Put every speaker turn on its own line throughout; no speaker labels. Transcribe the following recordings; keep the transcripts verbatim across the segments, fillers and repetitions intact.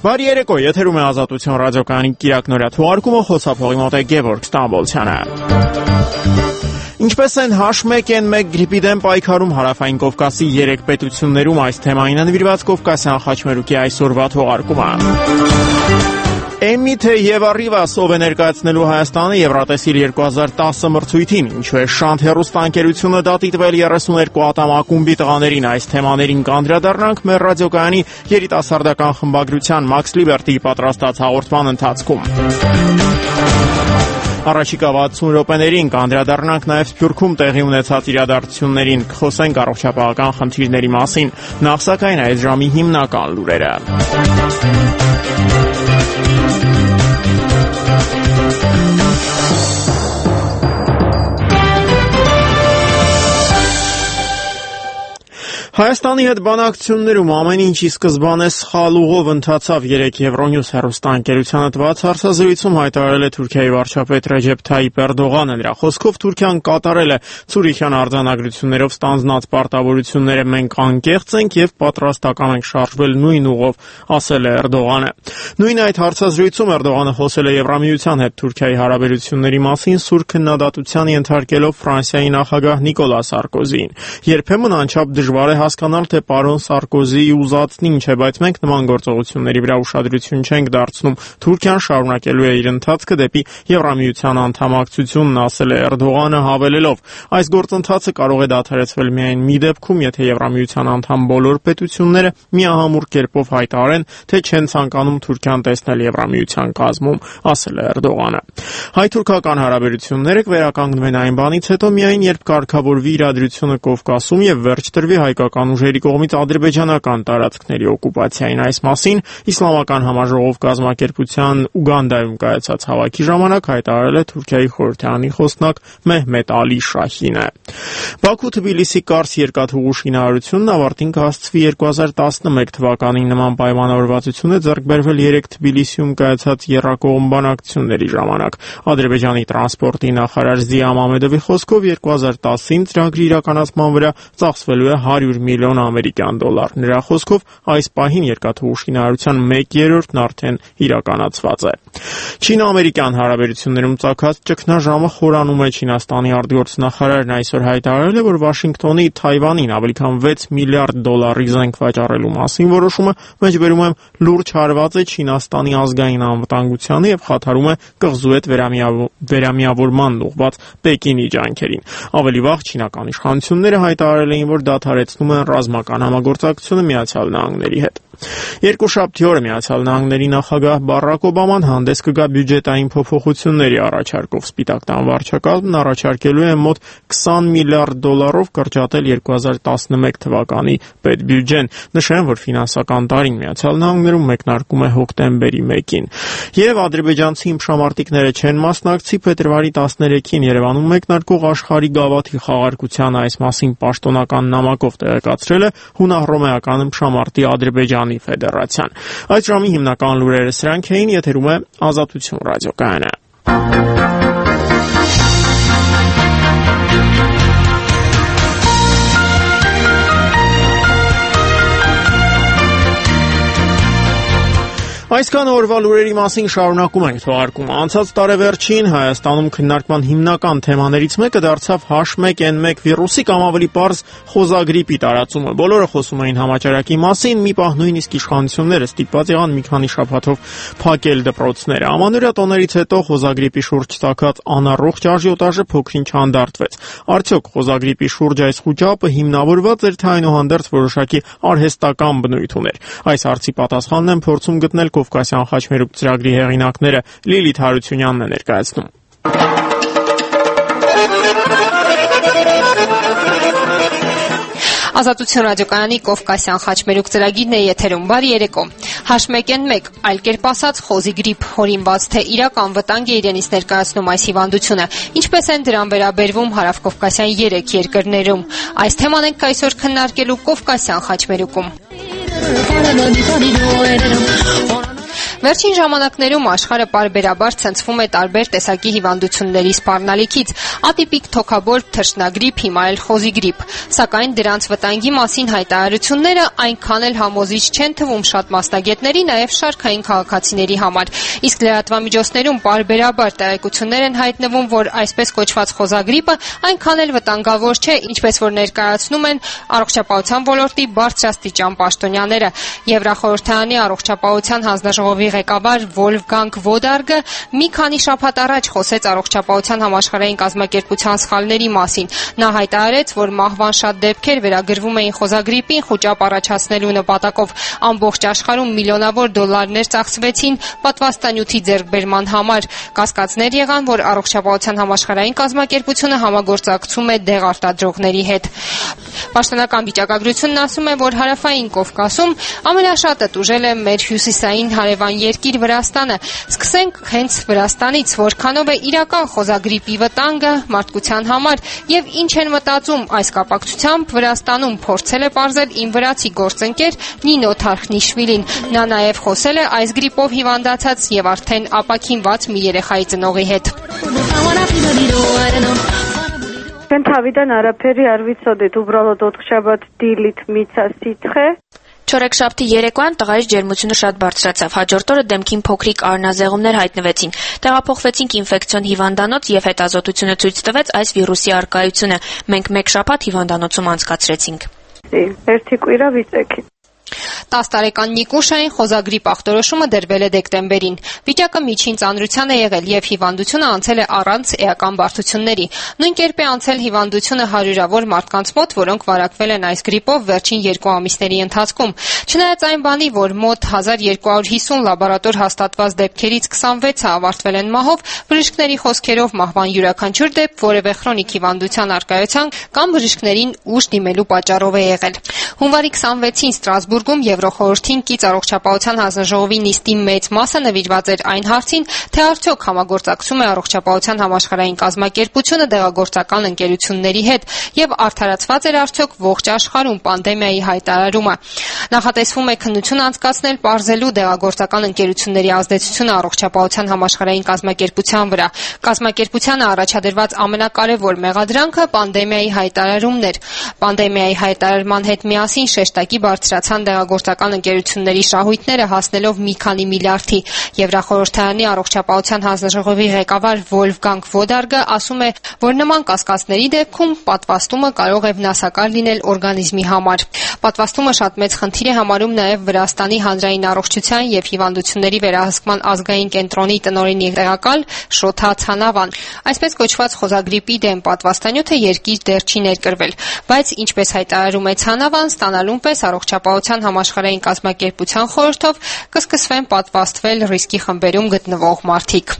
Բարի երեկո, եթերում է Ազատություն ռադիոկայանի կիրակնօրյա թողարկումը, խոսափողի մոտ է Գևորգ Ստամբոլցյանը։ Ինչպես են H one N one գրիպի դեմ պայքարում հարավային Կովկասի երեք պետություններում, այս թեմային է նվիրված Կովկասյան խաչմերուկի այսօրվա թողարկումը։ Էմի թե Եվա Ռիվաս ով է ներկայացնելու Հայաստանը Եվրատեսիլ երկու հազար տասը մրցույթին, ինչու է Շանթ հեռուստաընկերությունը դատիտվել երեսուներկու ատամակումբի տղաներին, այս թեմաներին կանդրադառնանք մեր ռադիոկայանի երիտասարդական խմբագրության Max Liberty պատրաստած հաղորդման ընթացքում։ Առաջիկա վաթսուն րոպեներին կանդրադառնանք նաև Սփյուռքում տեղի ունեցած իրադարձություններին, կխոսենք առողջապահական խնդիրների մասին, նախ սակայն այս ժամի հիմնական լուրերը։ Հայաստանի հետ բանակցություններում ամեն ինչի սկզբանե սխալ ուղով ընթացավ երեկ Եվրոնյուս հեռուստաընկերությանը տված հարցազրույցում հայտարարել է Թուրքիայի վարչապետ Ռեջեփ Թայիպ Էրդողանը։ Նրա խոսքով Թուրքիան կատարել է Ցուրիխյան արձանագրություններով ստանձնած պարտավորությունները, մենք անկեղծ ենք եւ պատրաստական ենք շարժվել նույն ուղով, ասել է Էրդողանը։ Նույն այդ հարցազրույցում Էրդողանը խոսել է Եվրամիության հետ Թուրքիայի հարաբերությունների մասին, սուր քննադատության ենթարկելով Ֆրանսիայի նախագահ Նիկոլա Սարկոզիին։ Երբեմն անչափ դժվար է հասկանալ, թե պարոն Սարկոզիի ուզածն ինչ է, բայց մենք նման գործողությունների վրա ուշադրություն չենք դարձնում։ Թուրքիան շարունակելու է իր ընթացքը դեպի Եվրամիության անդամակցությունն, ասել է Էրդողանը, հավելելով. այս գործընթացը կարող է դադարեցվել միայն մի դեպքում, եթե Եվրամիության անդամ բոլոր պետությունները միահամուռ կերպով հայտարարեն, թե չեն ցանկանում Թուրքիան տեսնել Եվրամիության կազմում, ասել է Էրդողանը։ Հայ-թուրքական հարաբերությունները կվերականգնվեն այն բանից հետո միայն, երբ կարգավորվի իրադրությունը Կովկասում եւ վերջ տրվի հայկական ուժերի կողմից ադրբեջանական տարածքների օկուպացիային։ Այս մասին Իսլամական համաժողով կազմակերպության Ուգանդայում կայացած հավաքի ժամանակ հայտարարել է Թուրքիայի խորհրդարանի խոսնակ Մեհմետ Ալի Շահինը։ Բաքու-Թբիլիսի Կարս երկաթուղու շինարարությունն ավարտին կհասցվի երկու հազար տասնմեկ թվականին։ Նման պայմանավորվածություն է ձեռք բերվել երեք Թբիլիսիում կայացած եռակողմ բանակցությունների ժամանակ։ Ադրբեջանի տրանսպորտի նախարար Զիա Մամեդովի խոսքով երկու հազար տասին ծրագրի իրականացման վրա ծախսվելու է հարյուր միլիոն ամերիկյան դոլար։ Նրա խոսքով այս պահին երկաթուղու շինարարության մեկ երրորդն արդեն իրականացված է։ Չինա-ամերիկյան հարաբերություններում ծագած ճգնաժամը խորանում է։ Չինաստանի արտգործնախարարն այսօր հայտարարել է, որ Վաշինգտոնի Թայվանին ավելի քան վեց միլիարդ դոլարի զենք վաճառելու մասին որոշումը մեջբերում է լուրջ հարված է Չինաստանի ազգային անվտանգությանը եւ խաթարում է կղզու հետ վերամիավորման ուղղված Պեկինի ջանքերին։ Ավելի վաղ չինական իշխանությունները հայտարարել էին, որ դադարեցնում են ռազմական համագործակցությունը Միացյալ Նահանգների հետ։ Երկուշաբթի օրը Միացյալ Նահանգների նախագահ Բարակ Օբաման հանդես կգա բյուջետային փոփոխությունների առաջարկով։ Սպիտակ տան վարչակազմն առաջարկելու է մոտ քսան միլիարդ դոլարով կրճատել երկու հազար տասնմեկ թվականի պետբյուջեն։ Նշեմ, որ ֆինանսական տարին Միացյալ Նահանգներում մեկնարկում է հոկտեմբերի մեկին։ Եվ ադրբեջանցի իմշամարտիկները չեն մասնակցի փետրվարի տասներեքին Երևանում մեկնարկող աշխարհի գավաթի խաղարկության, այս մասին պաշտոնական նամակով տեղեկացրել է հունահռոմեական իմշամարտի Ադրբեջանի Ֆեդերացիան։ Այս ժամի հիմնական լուրերը սրանք էին, եթերում է Ազատություն ռադիոկայանը։ Այսքան օրվա լուրերի մասին շարունակում ենք թողարկումը։ Անցած տարեվերջին Հայաստանում քննարկման հիմնական թեմաներից մեկը դարձավ H one N one վիրուսի կամ ավելի պարզ խոզագրիպի տարածումը։ Բոլորը խոսում էին համաճարակի մասին, մի պահ նույնիսկ իշխանությունները ստիպված եղան մի քանի շաբաթով փակել դպրոցները։ Ամանորյա տոներից հետո խոզագրիպի շուրջ ծագած անառողջ աժիոտաժը փոքրինչ հանդարտվեց։ Արդյոք խոզագրիպի շուրջ այս խուճապը հիմնավորված էր, թե այնուհանդերձ որոշակի արհեստական բնույթ ուներ։ Այս հարցի պատասխանն են փորձում գտնել Կովկասյան խաչմերուկ ծրագրի հեղինակները։ Լիլիթ Հարությունյանն է ներկայացնում։
Ազատություն ռադիոկայանի Կովկասյան խաչմերուկ ծրագիրն է եթերում։ Բարի երեկո։ H one N one, այլ կերպ ասած խոզի գրիպ, հորինված թե իրական վտանգ է իրենից ներկայացնում այս հիվանդությունը։ Ինչպես են դրան վերաբերվում հարավկովկասյան երեք երկրներում։ Այս թեման ենք այսօր քննարկելու Կովկասյան խաչմերուկում։ Վերջին ժամանակներում աշխարհը պարբերաբար ցնցվում է տարբեր տեսակի հիվանդությունների սպառնալիքից՝ ատիպիկ թոքաբոր, թռչնագրիպ, հիմա էլ խոզի գրիպ։ Սակայն դրանց վտանգի մասին հայտարարությունները այնքան էլ համոզիչ չեն թվում շատ մասնագետների, նաև շարքային քաղաքացիների համար։ Իսկ լրատվամիջոցներում պարբերաբար տեղեկություններ են հայտնվում, որ այսպես կոչված խոզագրիպը այնքան էլ վտանգավոր չէ, ինչպես որ ներկայացնում են առողջապահության ոլորտի բարձրաստիճան պաշտոնյաները։ Եվրախորհրդարանի առողջապահության հանձնաժողովի ղեկավար Վոլֆգանգ Վոդարգը մի քանի շաբաթ առաջ խոսեց առողջապահության համաշխարհային կազմակերպության սխալների մասին։ Նա հայտարարեց, որ մահվան շատ դեպքեր վերագրվում էին խոզագրիպին խուճապ առաջացնելու նպատակով։ Ամբողջ աշխարհում միլիոնավոր դոլարներ ծախսվեցին պատվաստանյութի ձեռքբերման համար։ Կասկածներ եղան, որ առողջապահության համաշխարհային կազմակերպությունը համագործակցում է դեղարտադրողների հետ։ Պաշտոնական վիճակագրությունն ասում է, որ հարավային Կովկասում ամենաշատը տուժել է մեր հյուսիսային հարևան երկիր Վրաստանը։ Սկսենք հենց Վրաստանից, որքանով է իրական խոզագրիպի վտանգը մարդկության համար եւ ինչ են մտածում այս կապակցությամբ Վրաստանում փորձել է պարզել իմ վրացի գործընկեր Նինո Թարխնիշվիլին։ Նա նաև խոսել է այս գրիպով հիվանդացած եւ արդեն ապաքինված մի երեխայի ծնողի հետ։
Penthավիդան արաբերի արվիցոդետ ուբրալոտ օտքշաբատ դիլիտ միցա սիթխե
Չորեքշաբթի երեկոյան տղայի ջերմությունը շատ բարձրացավ։ Հաջորդ օրը դեմքին փոքրիկ արնազեղումներ հայտնվեցին։ Տեղափոխվեցինք ինֆեկցիոն հիվանդանոց եւ հետազոտությունը ցույց տվեց այս վիրուսի առկայությունը։ Մենք մեկ շաբաթ հիվանդանոցում անցկացրեցինք։
Ერთი კვირა վիճակի
տասը տարեկան Նիկուշային խոզագրիպ ախտորոշումը դրվել է դեկտեմբերին։ Վիճակը միջին ծանրության է եղել եւ հիվանդությունը անցել է առանց էական բարդությունների։ Նույն կերպ է անցել հիվանդությունը հարյուրավոր մարդկանց մոտ, որոնք վարակվել են այս գրիպով վերջին երկու ամիսների ընթացքում։ Չնայած այն բանի, որ մոտ հազար երկու հարյուր հիսուն լաբորատոր հաստատված դեպքերից քսանվեցը ավարտվել են մահով, բժիշկների խոսքերով մահվան յուրաքանչյուր դեպք որևէ քրոնիկ հիվանդության առկայության կամ բժիշկներին ուշ դիմելու պատճառով է եղել։ Հունվարի քսանվեցին Ստրասբուրգում Եվրոխորհրդին կից առողջապահության հանձնաժողովի նիստի մեծ մասը նվիրված էր այն հարցին, թե արդյոք համագործակցում է առողջապահության համաշխարհային կազմակերպությունը դեղագործական ընկերությունների հետ եւ արդարացված էր արդյոք ողջ աշխարհում պանդեմիայի հայտարարումը։ Նախատեսվում է քննություն անցկացնել պարզելու դեղագործական ընկերությունների ազդեցությունը առողջապահության համաշխարհային կազմակերպության վրա։ Կազմակերպությանը առաջադրված ամենակարևոր մեղադրանքը պանդեմիայի հայտարարումն էր։ Պանդեմիայի հայտարարման հետ միասին շեշտակի բարձրացան դեղագործական ընկերությունների շահույթները հասնելով մի քանի միլիարդի։ Եվրախորհրդարանի առողջապահության հանձնաժողովի ղեկավար Վոլֆգանգ Վոդարգը ասում է, որ նման կասկածների դեպքում պատվաստումը կարող է վնասակար լինել օրգանիզմի համար։ Պատվաստումը շատ մեծ խնդիր է համարում նաև Վրաստանի հանրային առողջության եւ հիվանդությունների վերահսկման ազգային կենտրոնի տնօրենի տեղակալ Շոթա Ցանավան։ Այսպես կոչված խոզագրիպի դեմ պատվաստանյութը երկիր դեռ չի ներկրվել, բայց ինչպես հայտարարում է Ցանավան, ստանալուն պես առողջապահության համաշխարհային կազմակերպության խորհրդով կսկսվեն պատվաստվել ռիսկի խմբերում գտնվող մարդիկ։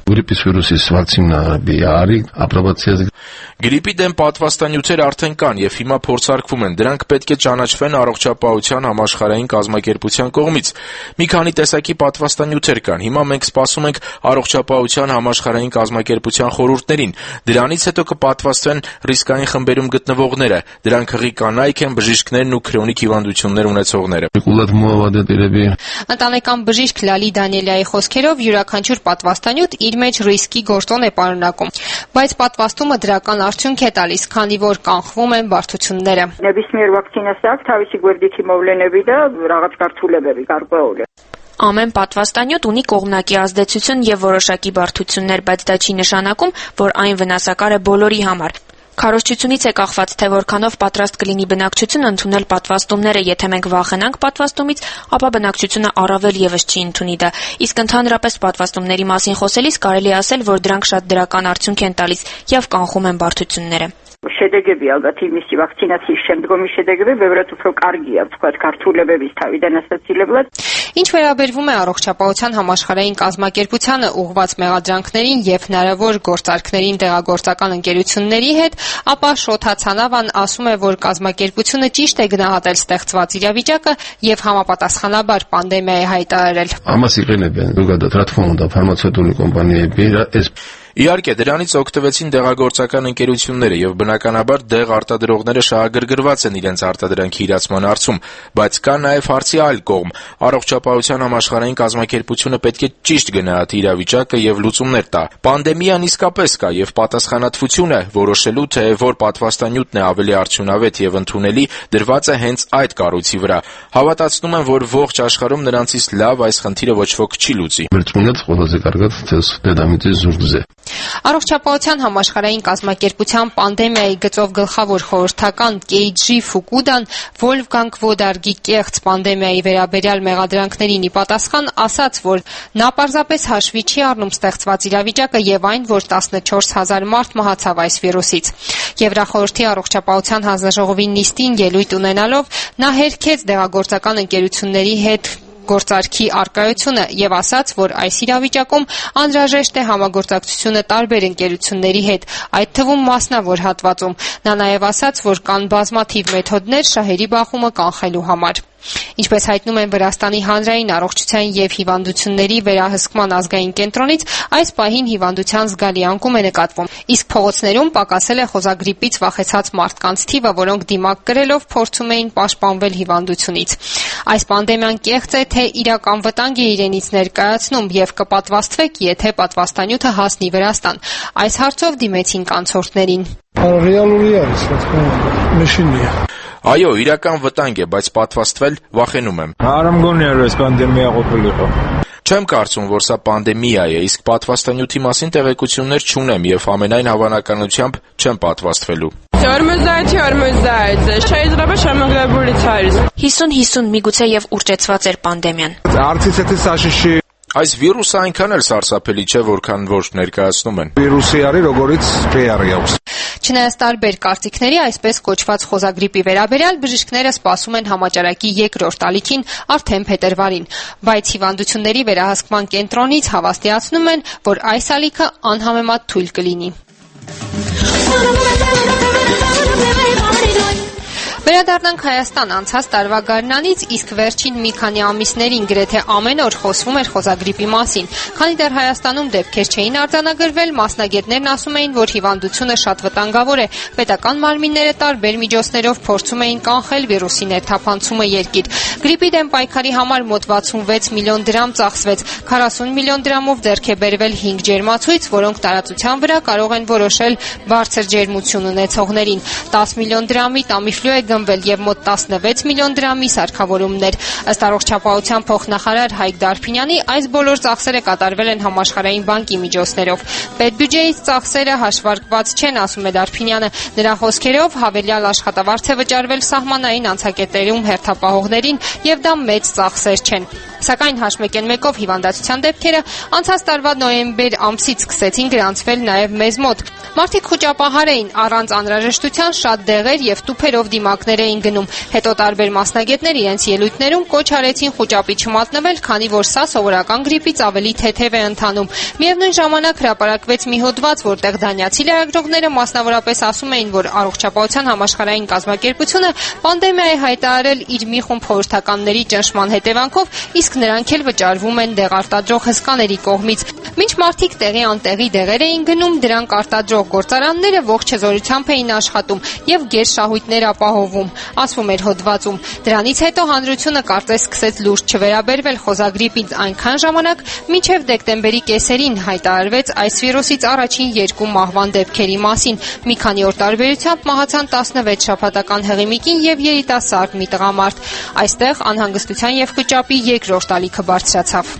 Գրիպի դեմ պատվաստանյութեր արդեն կան եւ հիմա փորձարկվում են։ Դրանք պետք է ճանաչվեն առողջապահության համաշխարհային կազմակերպության կողմից։ Մի քանի տեսակի պատվաստանյութեր կան։ Հիմա մենք սպասում ենք առողջապահության համաշխարհային կազմակերպության խորհուրդներին։ Դրանից հետո կպատվաստվեն ռիսկային խմբերում գտնվողները։ Դրանք հղի կանայք են, բժիշկներն ու քրոնիկ հիվանդություններ ունեցողները։
Ընտանեկան բժիշկ Լալի Դանիելյայի խոսքերով յուրաքանչյուր պատվաստանյութ իր մեջ ռիսկի գործոն է պարունակում, բայց պատվաստումը դրական արդյունք է տալիս, քանի որ կանխվում են բարդությունները։
Նեբիսմիեր վակցինա սակ თავისი გვერდითი მოვლენები და რაღაც გართულებები გარკვეული
Ամեն պատվաստանյութ ունի կողմնակի ազդեցություն եւ որոշակի բարդություններ, բայց դա չի նշանակում, որ այն վնասակար է բոլորի համար։ Քարոզչությունից է կախված, թե որքանով պատրաստ կլինի բնակչությունը ընդունել պատվաստումները, եթե մենք վախենանք պատվաստումից, ապա բնակչությունը առավել եւս չի ընդունի դա։ Իսկ ընդհանրապես պատվաստումների մասին խոսելիս կարելի է ասել, որ դրանք շատ դրական արդյունք են տալիս եւ կանխում են բարդությունները։
Შედეგები ალბათ იმისი ვაქცინაციის შემდგომი შედეგები ბევრად უფრო კარგია, თქვათ, ქართულებების თავიდან ასაცილებლად։
Ինչ վերաբերվում է առողջապահության համաշխարհային կազմակերպությանը ուղղված մեղադրանքներին եւ հնարավոր գործարքներին դեղագործական ընկերությունների հետ, ապա Շոթա Ցանավան ասում է, որ կազմակերպությունը ճիշտ է գնահատել ստեղծված իրավիճակը եւ համապատասխանաբար պանդեմիա է հայտարարել։
Ամաս իղենებեն, զուգադատ, რა თქმა უნდა, ფარმაცევტული კომპანიები, ეს Իհարկե, դրանից օգտվեցին դեղագործական ընկերությունները եւ բնականաբար դեղ արտադրողները շահագրգռված են իրենց արտադրանքի իրացման հարցում, բայց կա նաեւ հարցի այլ կողմ։ Առողջապահության համաշխարհային կազմակերպությունը պետք է ճիշտ գնահատի իրավիճակը եւ լուծումներ տա։ Պանդեմիան իսկապես կա եւ պատասխանատվությունը որոշելու թե որ պատվաստանյութն է ավելի արդյունավետ եւ ընդունելի դրված է հենց այդ կառույցի վրա։ Հավատացնում եմ, որ ողջ աշխարհում նրանցից լավ այս խնդիրը ոչ ոք չի լուծի։
Առողջապահության համաշխարհային կազմակերպության պանդեմիայի գծով գլխավոր խորհրդական Կեիջի Ֆուկուդան Վոլֆգանգ Վոդարգի կեղծ պանդեմիայի վերաբերյալ մեղադրանքներին ի պատասխան ասաց, որ նա պարզապես հաշվի չի առնում ստեղծված իրավիճակը եւ այն, որ տասնչորս հազար մարդ մահացավ այս վիրուսից։ Եվրախորհրդի առողջապահության հանձնաժողովի նիստին ելույթ ունենալով նա հերքեց դեղագործական ընկերությունների հետ գործարքի արկայությունը եւ ասաց, որ այս իրավիճակում անհրաժեշտ է համագործակցությունը տարբեր ընկերությունների հետ, այդ թվում մասնավոր հատվածում։ Նա նաեւ ասաց, որ կան բազմաթիվ մեթոդներ շահերի բախումը կանխելու համար։ Ինչպես հայտնում են Վրաստանի հանրային առողջության եւ հիվանդությունների վերահսկման ազգային կենտրոնից, այս պահին հիվանդության զգալի անկում է նկատվում։ Իսկ փողոցներում պակասել է խոզագրիպից վախեցած մարդկանց թիվը, որոնք դիմակ կրելով փորձում էին պաշտպանվել հիվանդությունից։ Այս պանդեմիան կեղծ է, թե իրական վտանգ է իրենից ներկայացնում եւ կպատվաստվեք, եթե պատվաստանյութը հասնի Վրաստան։ Այս հարցով դիմեցինք անցորդներին։
Այո, իրական վտանգ է, բայց պատվաստվել վախենում եմ։ Չեմ կարծում, որ սա պանդեմիա է, իսկ պատվաստանյութի մասին տեղեկություններ չունեմ եւ ամենայն հավանականությամբ չեմ պատվաստվելու։
հիսուն հիսուն միգուցե եւ ուռճեցված էր պանդեմիան։
Այս վիրուսը այնքան էլ սարսափելի չէ, որքան որ ներկայացնում են։
Չնայած տարբեր կարծիքների, այսպես կոչված խոզագրիպի վերաբերյալ բժիշկները սպասում են համաճարակի երկրորդ ալիքին արդեն փետրվարին, բայց հիվանդությունների վերահսկման կենտրոնից հավաստիացնում են, որ այս ալիքը անհամեմատ թույլ կլինի։ Վերադառնանք Հայաստան անցած տարվա գարնանից, իսկ վերջին մի քանի ամիսներին գրեթե ամեն օր խոսվում էր խոզագրիպի մասին։ Քանի դեռ Հայաստանում դեպքեր չէին արձանագրվել, մասնագետներն ասում էին, որ հիվանդությունը շատ վտանգավոր է։ Պետական մարմինները տարբեր միջոցներով փորձում էին կանխել վիրուսի ներթափանցումը երկիր։ Գրիպի դեմ պայքարի համար մոտ վաթսունվեց միլիոն դրամ ծախսվեց, քառասուն միլիոն դրամով ձեռք է բերվել հինգ ջերմացույց, որոնք տարածության վրա կարող են որոշել բարձր ջերմություն ունեցողներին։ տասը միլիոն դրամի Տամիֆլու է գնվել եւ մոտ տասնվեց միլիոն դրամի սարքավորումներ։ Ըստ առողջապահության փոխնախարար Հայկ Դարփինյանի, այս բոլոր ծախսերը կատարվել են համաշխարհային բանկի միջոցներով։ Պետբյուջեից ծախսերը հաշվարկված չեն, ասում է Դարփինյանը։ Նրա խոսքերով հավելյալ աշխատավարձ է վճարվել սահմանային անցակետերում հերթապահողներին եւ դա մեծ ծախսեր չեն։ Սակայն հաշմեկեն մեկով հիվանդացության դեպքերը անցած տարվա նոյեմբեր ամսից սկսեցին գրանցվել նաև մեզ մոտ։ Մարդիկ խուճապահար էին, առանց անհրաժեշտության շատ դեղեր եւ տուփերով դիմակներ էին գնում։ Հետո տարբեր մասնագետներ իրենց ելույթներում կոչ արեցին խուճապի չմատնվել, քանի որ սա սովորական գրիպից ավելի թեթև է ընթանում։ Միևնույն ժամանակ հրապարակվեց մի հոդված, որտեղ դանիացի լրագրողները մասնավորապես ասում էին, որ առողջապահության համաշխարհային կազմակերպությունը պանդեմիա է հայտարարել իր մի խումբ խորհրդականների ճնշման հետևանքով, իսկ նրանք էլ վճարվում են դեղարտադրող հսկաների կողմից։ Մինչ մարդիկ տեղի անտեղի դեղեր էին գնում, դրանք արտադրող գործարանները ողջ հզորությամբ էին աշխատում եւ գերշահույթներ ապահովում, ասվում էր հոդվածում։ Դրանից հետո հանրությունը կարծես սկսեց լուրջ չվերաբերվել խոզագրիպից այնքան ժամանակ, մինչև դեկտեմբերի կեսերին հայտարարվեց այս վիրուսից առաջին երկու մահվան դեպքերի մասին։ Մի քանի օր տարբերությամբ մահացան տասնվեց շաբաթական հեղիմիկին եւ երիտասարդ մի տղամարդ։ Այստեղ անհանգստության եւ խճապի երկրորդ ալիքը բարձրացավ։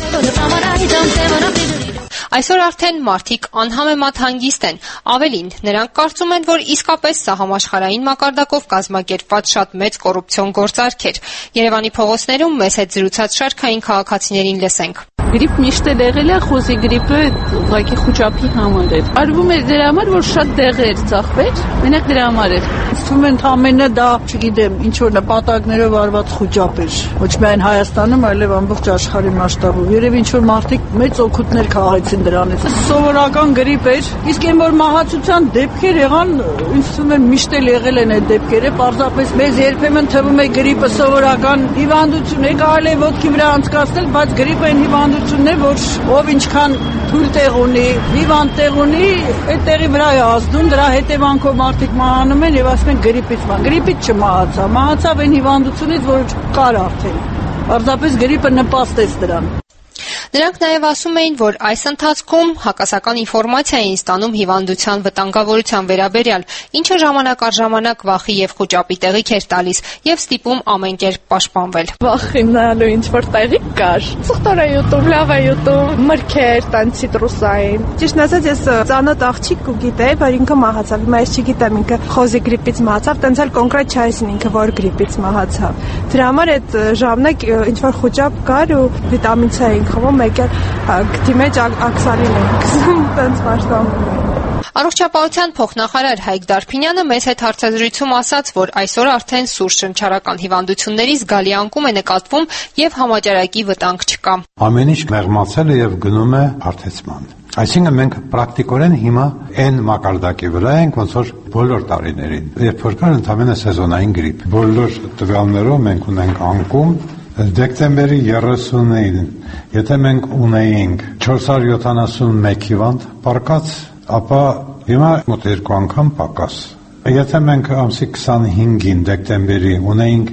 Այսօր արդեն մարդիկ անհամեմատ հանգիստ են։ Ավելին, նրանք կարծում են, որ իսկապես սա համաշխարհային մակարդակով կազմակերպված շատ մեծ կոռուպցիոն գործարք էր։ Երևանի փողոցներում մեզ հետ զրուցած շարքային քաղաքացիներին լսենք։
Գրիպ միշտ էլ եղել է, խոզի գրիպը ուղղակի խուճապի համար էր։ Արվում էր դրա համար, որ շատ դեղեր ծախվեր, մենակ դրա համար էր։
Թվում է ընդամենը դա, չգիտեմ, ինչ որ նպատակներով արված խուճապ էր։ Ոչ միայն Հայաստանում, այլև ամբողջ աշխարհի մասշտաբով։ Երևի ինչ որ մարդիկ մեծ օգուտներ քաղաքացին դրանից։ Սովորական գրիպ էր, իսկ այն որ մահացության դեպքեր եղան, ինձ թվում է միշտ էլ եղել են այդ դեպքերը, պարզապես մեզ երբեմն թվում է գրիպը սովորական հիվանդություն է, կարելի է ոտքի վրա անցկացնել, բայց գրիպը այն հիվանդություն Ճշտությունն է, որ ով ինչքան թույլ տեղ ունի, հիվանդ տեղ ունի, այդ տեղի վրա է ազդում, դրա հետևանքով մարդիկ մահանում են եւ ասում են գրիպից մահ։ Գրիպից չմահացա, մահացավ այն հիվանդությունից, որ կար արդեն։ Պարզապես գրիպը նպաստեց դրան։
Նրանք նաև ասում էին, որ այս ընթացքում հակասական ինֆորմացիա էին ստանում հիվանդության վտանգավորության վերաբերյալ, ինչը ժամանակ առ ժամանակ վախի եւ խուճապի տեղիք էր տալիս եւ ստիպում ամեն կերպ պաշտպանվել։
Վախենալու ինչ որ տեղիք կար։ Սուխտորա յութուբ, լավա յութուբ, մրգեր, տան ցիտրուսային։ Ճիշտ ասած, ես ծանոթ աղջիկ ու գիտեի, որ ինքը մահացավ։ Հիմա ես չգիտեմ ինքը խոզի գրիպից մահացավ, տենց էլ կոնկրետ չայսին ինքը որ գրիպից մահացավ։ Դրա համար այդ ժամանակ ինչ որ խուճապ կար ու վիտամին C էին խմում, եկել գտի մեջ աքսալին ենք տենց պաշտպանում։
Առողջապահության փոխնախարար Հայկ Դարփինյանը մեզ հետ հարցազրույցում ասաց, որ այսօր արդեն սուր շնչառական հիվանդությունների զգալի անկում է նկատվում եւ համաճարակի վտանգ չկա։
Ամեն ինչ մեղմացել է եւ գնում է հարթեցման։ Այսինքն մենք պրակտիկորեն հիմա այն մակարդակի վրա ենք, ոնց որ բոլոր տարիներին, երբ որ կար ընդհանրապես սեզոնային գրիպ։ Բոլոր տվյալներով մենք ունենք անկում դեկտեմբերի երեսունին, եթե մենք ունեինք չորս հարյուր յոթանասունմեկ հիվանդ պարկած, ապա հիմա մոտ երկու անգամ պակաս։ Եթե մենք ամսի քսանհինգին դեկտեմբերի ունեինք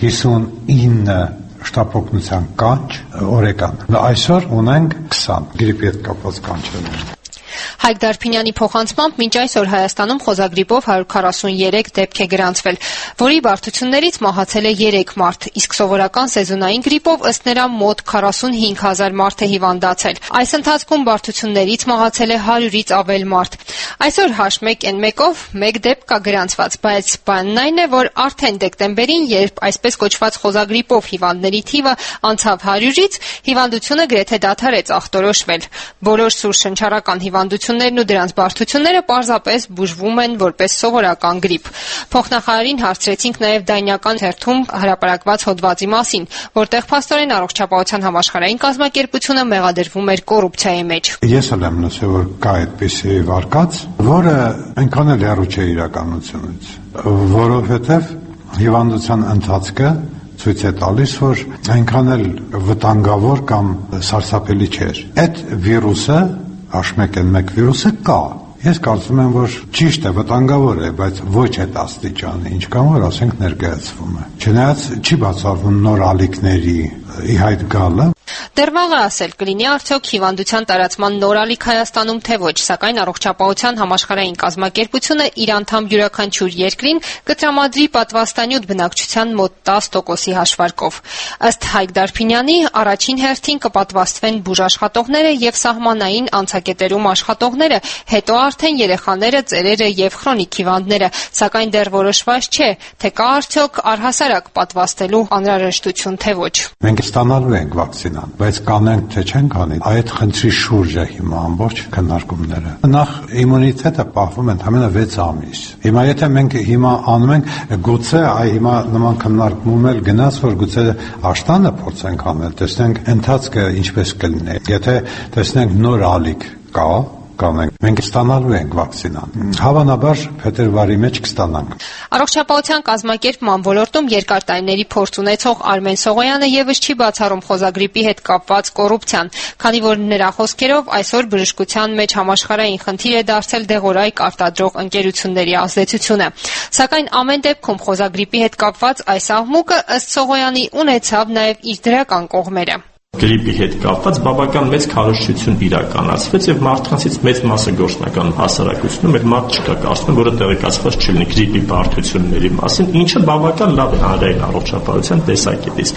հիսունինը շտապօգնության կանչ օրեկան, այսօր ունենք քսան գրիպի հետ կապված կանչեր։
Հայկ Դարփինյանի փոխանցմամբ մինչ այսօր Հայաստանում խոզագրիպով հարյուր քառասուներեք դեպք է գրանցվել, որի բարդություններից մահացել է երեք մարդ, իսկ սովորական սեզոնային գրիպով ըստ նրա մոտ քառասունհինգ հազար մարդ է հիվանդացել։ Այս ընթացքում բարդություններից մահացել է հարյուրից ավել մարդ։ Այսօր H one N one-ով մեկ դեպք կա գրանցված, բայց բանն այն է, որ արդեն դեկտեմբերին, երբ այսպես կոչված խոզագրիպով հիվանդների թիվը անցավ հարյուրից, հիվանդությունը գրեթե դադարեց ախտորոշվել։ Բոլոր սուր շնչառական հիվանդություններն ու դրանց բարդությունները պարզապես բուժվում են որպես սովորական գրիպ։ Փոխնախարարին հարցրեցինք նաև դայնական հերթում հրապարակված հոդվածի մասին, որտեղ փաստորեն առողջապահության համաշխարհային կազմակերպությունը մեղադրվում էր կոռուպցիայի մեջ։
Ես էլ եմ լսել, որ կա այդպիսի վարկած, որը այնքան էլ հեռու չէ իրականությունից, որովհետև հիվանդության ընթացքը ցույց է տալիս, որ այնքան էլ վտանգավոր կամ սարսափելի չէր։ Այդ վիրուսը, H one N one վիրուսը կա։ Ես կարծում եմ, որ ճիշտ է, վտանգավոր է, բայց ոչ այդ աստիճանի, ինչքան որ ասենք ներկայացվում է։ Չնայած չի բացառվում նոր ալիքների ի հայտ գալը։
Դեռ վաղ է ասել, կլինի արդյոք հիվանդության տարածման նոր ալիք Հայաստանում թե ոչ, սակայն առողջապահության համաշխարհային կազմակերպությունը իր անդամ յուրաքանչյուր երկրին կտրամադրի պատվաստանյութ բնակչության մոտ տասը տոկոսի հաշվարկով։ Ըստ Հայկ Դարփինյանի, առաջին հերթին կպատվաստվեն բուժաշխատողները եւ սահմանային անցակետերում աշխատողները, հետո արդեն երեխաները, ծերերը եւ քրոնիկ հիվանդները, սակայն դեռ որոշված չէ, թե կա արդյոք առհասարակ պատվաստելու անհրաժեշտություն թե ոչ։
Մենք ստանալու ենք վակցինան, բայց կանենք թե չենք անի, այդ խնդրի շուրջ է հիմա ամբողջ քննարկումները։ Նախ իմունիտետը պահվում է ընդամենը վեց ամիս։ Հիմա եթե մենք հիմա անում ենք, գուցե այ հիմա նման քննարկում էլ գնաց, որ գուցե աշտանը փորձենք անել, տեսնենք ընթացքը ինչպես կլինի։ Եթե տեսնենք նոր ալիք կա, կանենք, մենք ստանալու ենք վակցինան։ Հավանաբար փետրվարի մեջ կստանանք։
Առողջապահության կազմակերպման ոլորտում երկար տարիների փորձ ունեցող Արմեն Սողոյանը եւս չի բացառում խոզագրիպի հետ կապված կոռուպցիան, քանի որ նրա խոսքերով այսօր բժշկության մեջ համաշխարհային խնդիր է դարձել դեղորայք արտադրող ընկերությունների ազդեցությունը։ Սակայն ամեն դեպքում խոզագրիպի հետ կապված այս աղմուկը ըստ Սողոյանի ունեցավ նաեւ իր դրական կողմերը։
Գրիպի հետ կապված բավական մեծ քարոզչություն իրականացվեց եւ մարդկանցից մեծ մասը գործնական հասարակությունում այդ մարդ չկա կարծում, որը տեղեկացված չլինի գրիպի բարդությունների մասին, ինչը բավական լավ է հանրային առողջապահության տեսակետից։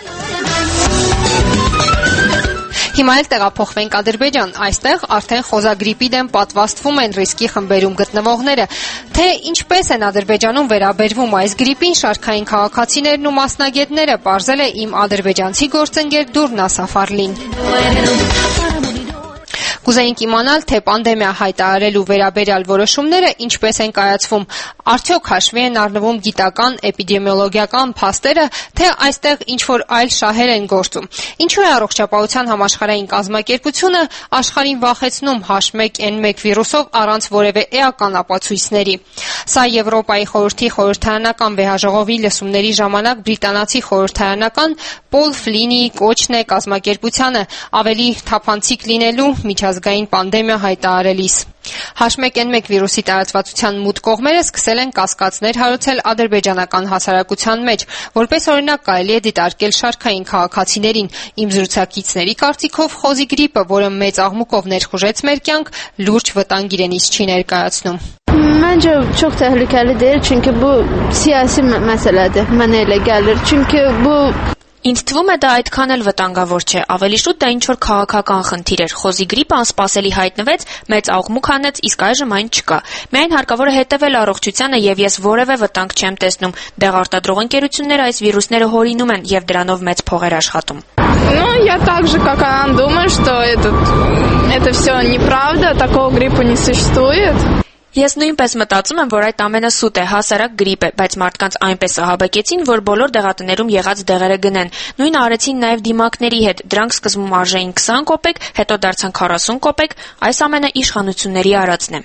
Հիմա էլ տեղափոխվենք Ադրբեջան, այստեղ արդեն խոզագրիպի դեմ պատվաստվում են ռիսկի խմբերում գտնվողները, թե ինչպես են Ադրբեջանում վերաբերվում այս գրիպին շարքային քաղաքացիներն ու մասնագետները, պարզել է իմ ադրբեջանցի գործընկեր Դուրնա Սաֆարլին։ Կուզեինք իմանալ, թե պանդեմիա հայտարարելու վերաբերյալ որոշումները ինչպես են կայացվում, արդյոք հաշվի են առնվում գիտական, էպիդեմիոլոգիական փաստերը, թե այստեղ ինչ-որ այլ շահեր են գործում։ Ինչու է Առողջապահության համաշխարհային կազմակերպությունը աշխարհին վախեցնում H one N one վիրուսով առանց որևէ էական ապացույցների։ Սա Եվրոպայի խորհրդի խորհրդարանական վեհաժողովի լսումների ժամանակ բրիտանացի խորհրդարանական Պոլ Ֆլինիի կոչն է կազմակերպությանը ավելի թափանցիկ լինելու միջազգային պանդեմիա հայտարարելիս։ H one N one վիրուսի տարածվածության մութ կողմերը սկսել են կասկածներ հարուցել ադրբեջանական հասարակության մեջ, որպես օրինակ կարելի է դիտարկել շարքային քաղաքացիներին։ Իմ զրուցակիցների կարծիքով խոզի գրիպը, որը մեծ աղմուկով ներխուժեց մեր կյանք, լուրջ վտանգ իրենից չի ներկայացնում։
Məncə çox təhlükəli deyil, çünki bu siyasi məsələdir. Mənə elə gəlir. Çünki bu
Ինձ թվում է դա այդքան էլ վտանգավոր չէ, ավելի շուտ դա ինչ-որ քաղաքական խնդիր էր։ Խոզի գրիպը անսպասելի հայտնվեց, մեծ աղմուկ հանեց, իսկ այժմ այն չկա։ Միայն հարկավոր է հետևել առողջությանը եւ ես որևէ վտանգ չեմ տեսնում։ Դեղ արտադրող ընկերությունները այս վիրուսները հորինում են եւ դրանով մեծ փողեր աշխատում։
Ну, я так же, как она, думаю, что этот, это все неправда, такого гриппа не существует.
Ես նույնպես մտածում եմ, որ այդ ամենը սուտ է, հասարակ գրիպ է, բայց մարդկանց այնպես ահաբեկեցին, որ բոլոր դեղատներում եղած դեղերը գնեն։ Նույնը արեցին նաև դիմակների հետ, դրանք սկզբում արժեին twenty կոպեկ, հետո դարձան forty կոպեկ, այս ամենը իշխանությունների արածն է։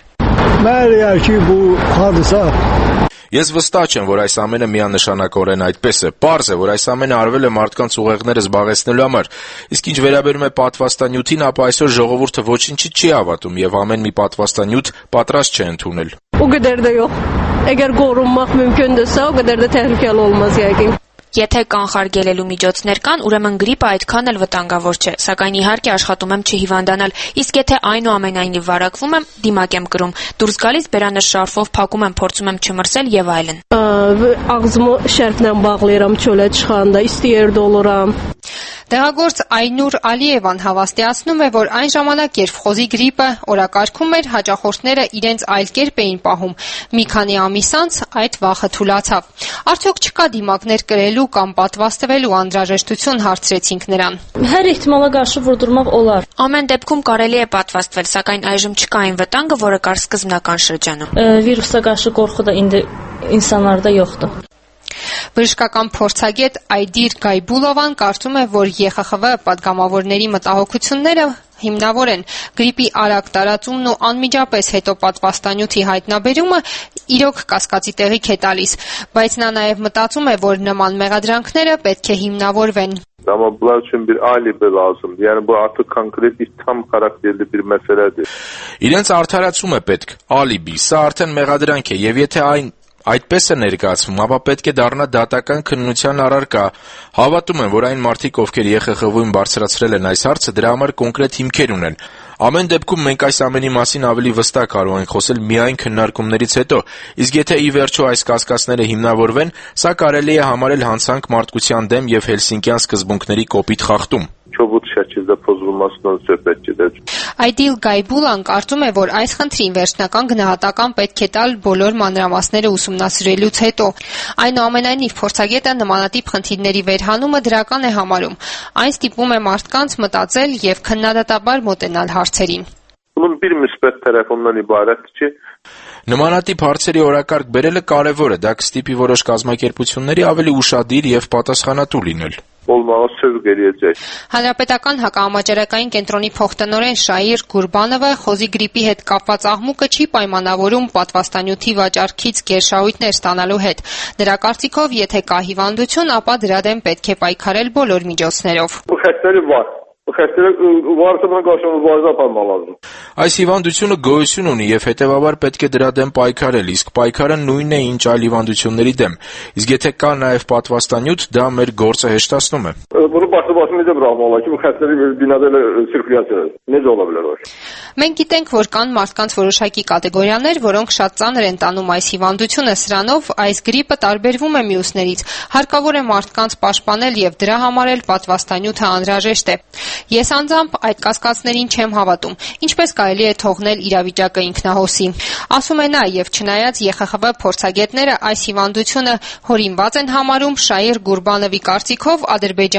Ես վստահ եմ, որ այս ամենը միանշանակորեն այդպես է։ Պարզ է, որ այս ամենը արվել է մարդկանց ուղեղները զբաղեցնելու համար։ Իսկ ինչ վերաբերում է պատվաստանյութին, ապա այսօր ժողովուրդը ոչինչի չի հավատում եւ ամեն մի պատվաստանյութ պատրաստ չէ ընդունել։
O qədər də yox. Əgər qorunmaq mümkündürsə, o qədər də təhlükəli olmaz yəqin.
Եթե կանխարգելելու միջոցներ կան, ուրեմն գրիպը այդքան էլ վտանգավոր չէ, սակայն իհարկե աշխատում եմ չհիվանդանալ, իսկ եթե այնուամենայնիվ վարակվում եմ, դիմակ եմ կրում, դուրս գալիս բերանս շարֆով փակում եմ, փորձում եմ չմրսել եւ այլն։
Ağzımı şərflə bağlayıram çölə çıxanda, istəyirdə oluram։
Դեղագործ Այնուր Ալիևան հավաստիացնում է, որ այն ժամանակ, երբ խոզի գրիպը օրակարգում էր, հաճախորդները իրենց այլ կերպ էին պահում։ Մի քանի ամիս անց այդ վախը թուլացավ։ Արդյոք չկա դիմակներ կրելու կամ պատվաստվելու անհրաժեշտություն, հարցրեցինք նրան։
Hər ehtimala qarşı vurdurmaq olar։
Ամեն դեպքում կարելի է պատվաստվել, սակայն այժմ չկա այն վտանգը, որը կար սկզբնական շրջանում։
Վիրուսա qarşı qorxu da indi insanlarda yoxdur։
Բժշկական փորձագետ Այդիր Գայբուլովան կարծում է, որ Ե Խ Խ V պատգամավորների մտահոգությունները հիմնավոր են։ Գրիպի արագ տարածումն ու անմիջապես հետո պատվաստանյութի հայտնաբերումը իրոք կասկածի տեղիք է տալիս, բայց նա նաև մտածում է, որ նման մեղադրանքները պետք է հիմնավորվեն։
Ama bunlar için bir alibi lazım. Yani bu artık konkret bir tam karakterli bir meseledir.
Իրենց արդարացում է պետք, ալիբի, սա արդեն մեղադրանք է, եւ եթե այն այդպես է ներկայացվում, ապա պետք է դառնա դատական քննության առարկա։ Հավատում եմ, որ այն մարդիկ, ովքեր Ե Խ Խ V-ին բարձրացրել են այս հարցը, դրա համար կոնկրետ հիմքեր ունեն։ Ամեն դեպքում մենք այս ամենի մասին ավելի վստահ կարող ենք խոսել միայն քննարկումներից հետո, իսկ եթե ի վերջո այս կասկածները հիմնավորվեն, սա կարելի է համարել հանցանք մարդկության դեմ եւ հելսինկյան սկզբունքների կոպիտ խախտում։
Çabuk şəkildə pozulmasından söhbət gedir.
Այդիլ Գայբուլան կարծում է, որ այս խնդրին վերջնական գնահատական պետք է տալ բոլոր մանրամասները ուսումնասիրելուց հետո։ Այնուամենայնիվ փորձագետը նմանատիպ խնդիրների վերհանումը դրական է համարում։ Այն ստիպում է մարդկանց մտածել եւ քննադատաբար մոտենալ հարցերին։
Bunun bir müsbət tərəfi ondan ibarətdir ki,
նմանատիպ հարցերի օրակարգ բերելը կարևոր է, դա կստիպի որոշ կազմակերպությունների ավելի ուշադիր եւ պատասխանատու լինել։
Olmağa sövq eləyəcək։
Հանրապետական հակահամաճարակային կենտրոնի փոխտնօրեն Շայիր Գուրբանովը խոզի գրիպի հետ կապված աղմուկը չի պայմանավորում պատվաստանյութի վաճառքից գերշահույթներ ստանալու հետ։ Նրա կարծիքով, եթե կա հիվանդություն, ապա դրա դեմ պետք է պայքարել բոլոր միջոցներով։
Bu xəstəlik var. Bu xəstəlik varsa buna qarşı mübarizə aparmaq lazım։
Այս հիվանդությունը գոյություն ունի եւ հետեւաբար պետք է դրա դեմ պայքարել, իսկ պայքարը նույնն է ինչ այլ հիվանդությունների դեմ։ Իսկ եթե կա նաեւ պատվաստանյութ, դա մեր գործը հեշտացնում է։
Bunu başlı başına necə buraxmaq olar ki, bu xəstəlik binada elə sirkulyasiya necə ola bilər o?
Մենք գիտենք, որ կան մարդկանց որոշակի կատեգորիաներ, որոնք շատ ծանր են տանում այս հիվանդությունը, սրանով այս գրիպը տարբերվում է մյուսներից։ Հարկավոր է մարդկանց պաշտպանել եւ դրա համար էլ պատվաստանյութը անհրաժեշտ է։ Ես անձամբ այդ կասկածներին չեմ հավատում։ Ինչպես կարելի է թողնել իրավիճակը ինքնահոսի։ Ասում է նա, եւ չնայած Ե Խ Խ V փորձագետները այս հիվանդությունը հորինված են համարում, Շայիր Գուրբանովի կարծիքով Ադրբեջանում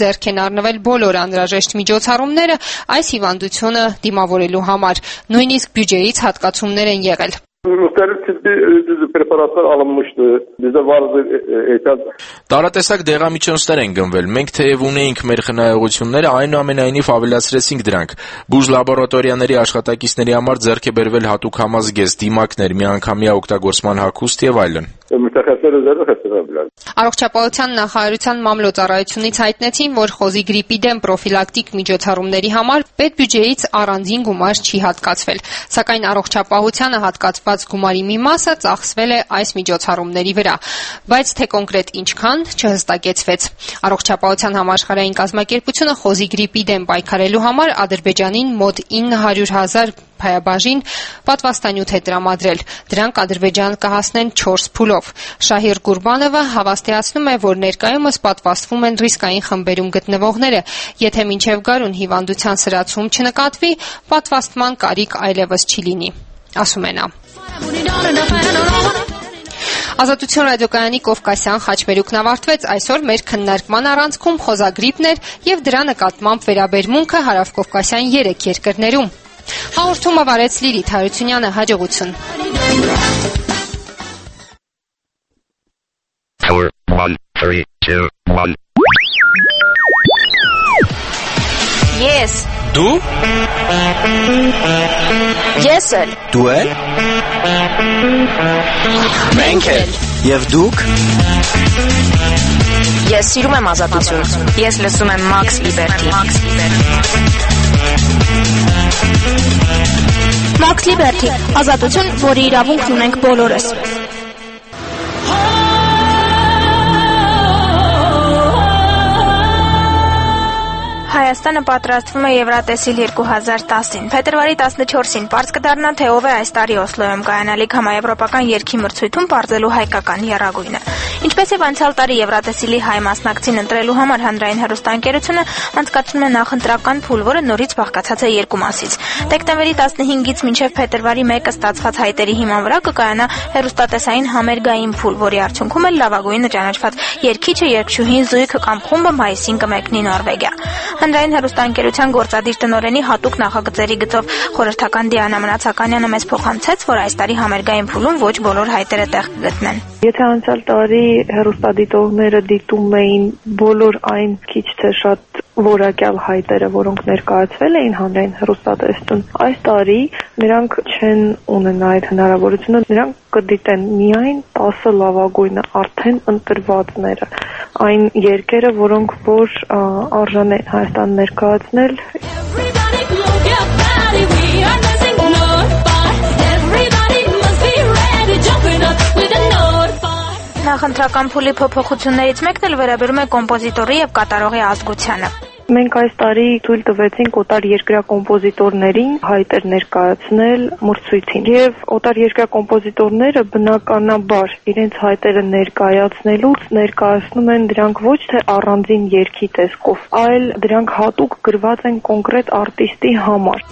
ձեռք են առնվել բոլոր անհրաժեշտ միջոցառումները այս հիվանդությունը դիմավորելու համար, նույնիսկ բյուջեից հատկացումներ են եղել։
Müxtəlif tibbi düzdür, preparatlar alınmışdı. Bizdə vardı ehtiyac.
Տարատեսակ դեղամիջոցներ են գնվել։ Մենք թեև ունեինք մեր խնայողությունները, այնուամենայնիվ ավելացրեցինք դրանք։ Բուժ լաբորատորիաների աշխատակիցների համար ձեռք է բերվել հատուկ համազգեստ, դիմակներ, միանգամյա օգտագործման հագուստ եւ այլն։
Առողջապահության նախարարության մամլոյցարայությունից հայտնեցին, որ խոզի գրիպի դեմ պրոֆիլակտիկ միջոցառումների համար պետբյուջեից առանձին գումար չի հատկացվել, սակայն առողջապահությանը հատկացված գումարի մի մասը ծախսվել է այս միջոցառումների վրա, բայց թե կոնկրետ ինչքան չհստակեցվեց։ Առողջապահության համաշխարհային կազմակերպությունը խոզի գրիպի դեմ պայքարելու համար Ադրբեջանին մոտ ինը հարյուր հազար փայաբաժին պատվաստանյութ է տրամադրել։ Դրանք Ադրբեջան կհասնեն չորս փուլով։ Շահիր Գուրբանովը հավաստիացնում է, որ ներկայումս պատվաստվում են ռիսկային խմբերում գտնվողները։ Եթե մինչև գարուն հիվանդության սրացում չնկատվի, պատվաստման կարիք այլևս չի լինի, ասում է նա։ Ազատություն ռադիոկայանի Կովկասյան խաչմերուկն ավարտվեց։ Այսօր մեր քննարկման առանցքում խոզագրիպն էր եւ դրա նկատմամբ վերաբերմունքը հարավկովկասյան երեք երկրներում։ Հաղորդումը վարեց Լիլիթ Հարությունյանը, հաջողություն։
Four, one, three, two, one.
Yes.
Դու?
Ես էլ։
Դու էլ։ Մենք էլ։ Եվ դուք։
Ես սիրում եմ ազատություն։ Ես լսում եմ Max Liberty։ Max Liberty, ազատություն, որի իրավունքն ունենք բոլորս։ Հայաստանը պատրաստվում է Եվրատեսիլ երկու հազար տասին։ Փետրվարի տասնչորսին պարզ կդառնա, թե ով է այս տարի Օսլոյում կայանալիք համաեվրոպական երգի մրցույթում պարզելու հայկական եռագույնը։ Ինչպես եւ անցյալ տարի Եվրատեսիլի հայ մասնակցին ընտրելու համար հանրային հեռուստաընկերությունը անցկացնում է նախընտրական փուլ, որը նորից բաղկացած է երկու մասից։ Դեկտեմբերի տասնհինգից մինչև փետրվարի մեկը ստացված հայտերի հիման վրա կկայանա հեռուստատեսային համերգային փուլ, որի արդյունքում էլ լավագույնը ճանաչված երգիչը, երգչուհին, զույգը կամ խումբը մայիսին կմեկնի Նորվեգիա։ Հանրային հեռուստաընկերության գործադիր տնօրենի հատուկ նախագծերի գծով խորհրդական Դիանա Մնացականյանը մեզ փոխանցեց, որ այս տարի համերգային փուլում ոչ բոլոր հայտերը տեղ կգտնեն։
Եթե անցյալ տարի հեռուստադիտողները դիտում էին բոլոր այն քիչ թե շատ որակյալ հայտերը, որոնք ներկայացվել էին հանրային հեռուստատեսություն, այս տարի նրանք չեն ունենա այդ հնարավորությունը, նրանք կդիտեն միայն տասը լավագույնը արդեն ընտրվածները, այն երկերը, որոնք որ արժան են Հայաստան ներկայացնել։
Նախընտրական փուլի փոփոխություններից մեկն էլ վերաբերում է կոմպոզիտորի եւ կատարողի ազգությանը։
Մենք այս տարի թույլ տվեցինք օտարերկրյա կոմպոզիտորներին հայտեր ներկայացնել մրցույթին։ Եվ օտարերկրյա կոմպոզիտորները բնականաբար իրենց հայտերը ներկայացնելուց ներկայացնում են դրանք ոչ թե առանձին երգի տեսքով, այլ դրանք հատուկ գրված են կոնկրետ արտիստի համար։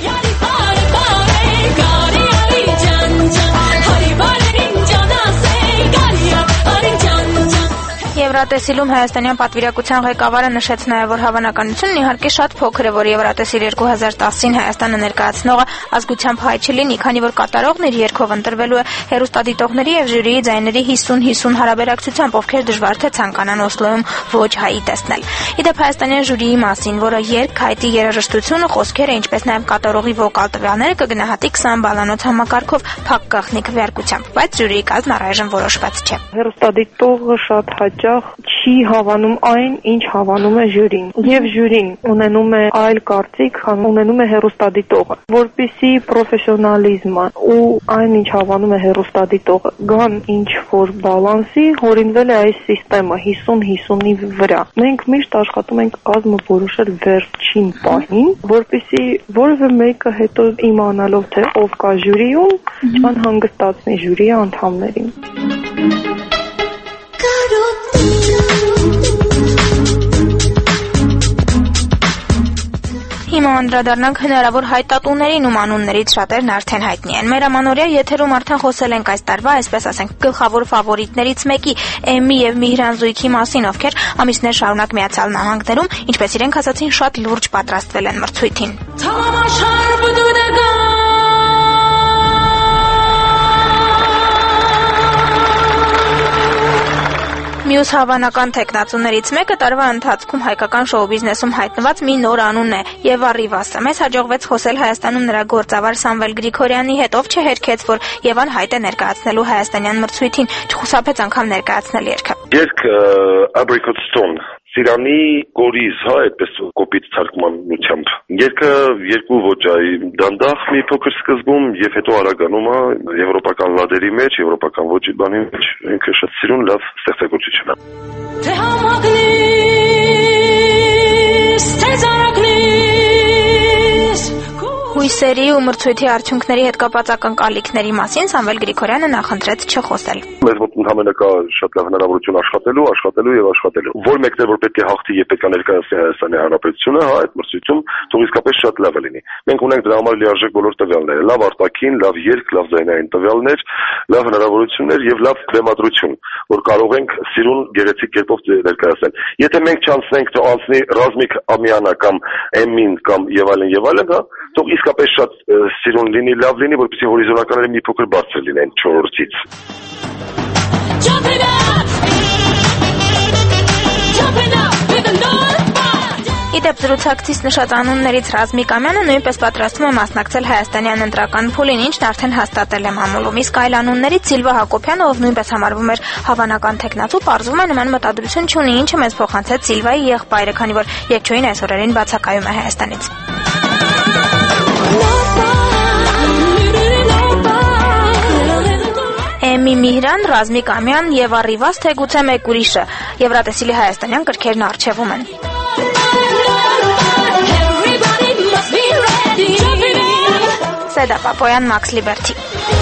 Եվրատեսիլում հայաստանյան պատվիրակության ղեկավարը նշեց նաև, որ հավանականությունն իհարկե շատ փոքր է, որ Եվրատեսիլ երկու հազար տասին Հայաստանը ներկայացնողը ազգությամբ հայ չլինի, քանի որ կատարողն իր երգով ընտրվելու է հեռուստադիտողների եւ ժյուրիի ձայների հիսուն հիսուն հարաբերակցությամբ, ովքեր դժվար թե ցանկանան Օսլոյում ոչ հայի տեսնել։ Իդեպ հայաստանյան ժյուրիի մասին, որը երգ, հայտի երաժշտությունը, խոսքերը, ինչպես նաև կատարողի վոկալ տվյալները կգնահատի քսան բալանոց համակարգով փակ գաղտնի քվեարկությամբ, բայց ժյուրիի կազմն առայժմ որոշված չէ։
Հեռուստադիտողը շատ հաճախ չի հավանում այն, ինչ հավանում է ժյուրին, եւ ժյուրին ունենում է այլ կարծիք, քան ունենում է հեռուստադիտողը, որպեսզի պրոֆեսիոնալիզմը ու այն, ինչ հավանում է հեռուստադիտողը, գան ինչ որ բալանսի, հորինվել է այս համակարգը հիսուն հիսունի վրա։ Մենք միշտ աշխատում ենք կազմը որոշել վերջին պահին, որպեսզի որևէ մեկը հետո իմանալով թե ով կա ժյուրիում, չանհանգստացնի ժյուրիի անդամներին։
Հիմա Հիմա անդրադառնանք հնարավոր հայտատուներին, ում անուններից շատերն արդեն հայտնի են։ Մեր ամանորյա եթերում արդեն խոսել ենք այս տարվա, այսպես ասենք, գլխավոր ֆավորիտներից մեկի Էմմի եւ Միհրան Զույգի մասին, ովքեր ամիսներ շարունակ Միացյալ Նահանգներում, ինչպես իրենք ասացին, շատ լուրջ պատրաստվել են մրցույթին։ Մյուս հավանական թեկնածուներից մեկը տարվա ընթացքում հայկական շոու բիզնեսում հայտնված մի նոր անուն է՝ Եվա Ռիվասը։ Մեզ հաջողվեց խոսել Հայաստանում նրա գործավար Սամվել Գրիգորյանի հետ, ով չհերքեց, որ Եվան հայտ է ներկայացնելու հայաստանյան մրցույթին, չխուսափեց անգամ ներկայացնել երգը։
Երգ Apricot Stone Սիրանի կորիզ, հա, այդպես կոպիտ թարգմանությամբ։ Երգը երկու ոճ է, դանդաղ մի փոքր սկզբում եւ հետո արագանում է եվրոպական լադերի մեջ, եվրոպական ոճի բանի մեջ, ինքը շատ սիրուն լավ ստեղծագործություն է։ Թե համակնիս, թե զարակնիս Հույսերի ու մրցույթի արդյունքների հետ կապված ակնկալիքների մասին Սամվել Գրիգորյանը նախընտրեց չխոսել։ Մեզ մոտ ընդհանրապես կա շատ լավ հնարավորություն աշխատելու, աշխատելու եւ աշխատելու։ Որ մեկն է որ պետք է հաղթի եւ պետք է ներկայացնի Հայաստանի Հանրապետությունը, հա, այդ մրցույթում թող իսկապես շատ լավ լինի։ Մենք ունենք դրա համար լիարժեք բոլոր տվյալները՝ լավ արտաքին, լավ երգ, լավ ձայնային տվյալներ, լավ հնարավորություններ եւ լավ բեմադրություն, որ կարող ենք սիրուն գեղեցիկ կերպով ներկայացնել։ Եթե մենք չանցնենք, թող անցնի Ռազմիկ Ամյանը կամ Էմին կամ եւ այլն եւ այլն, հա, թող իսկապես շատ սիրուն լինի, լավ լինի, որպեսզի հորիզոնականները մի փոքր բարձր լինեն չորրորդից։
Իդեպ զրուցակցից նշած անուններից Ռազմիկ Ամյանը նույնպես պատրաստվում է մասնակցել հայաստանյան ընտրական փուլին, ինչն արդեն հաստատել է մամուլում։ Իսկ այլ անուններից Սիլվա Հակոբյանը, ով նույնպես համարվում էր հավանական թեկնածու, պարզվում է նման մտադրություն չունի, ինչը մեզ փոխանցեց Սիլվայի եղբայրը, քանի որ երգչուհին այս օրերին բացակայում է Հայաստանից։ Էմմի Միհրան, Ռազմիկ Ամյան եւ Ռիվաս, թե գուցե մեկ ուրիշը Եվրատեսիլի հայաստանյան կրքերն առջևում են։ Սեդա Պապոյան, Մաքս Լիբերթի։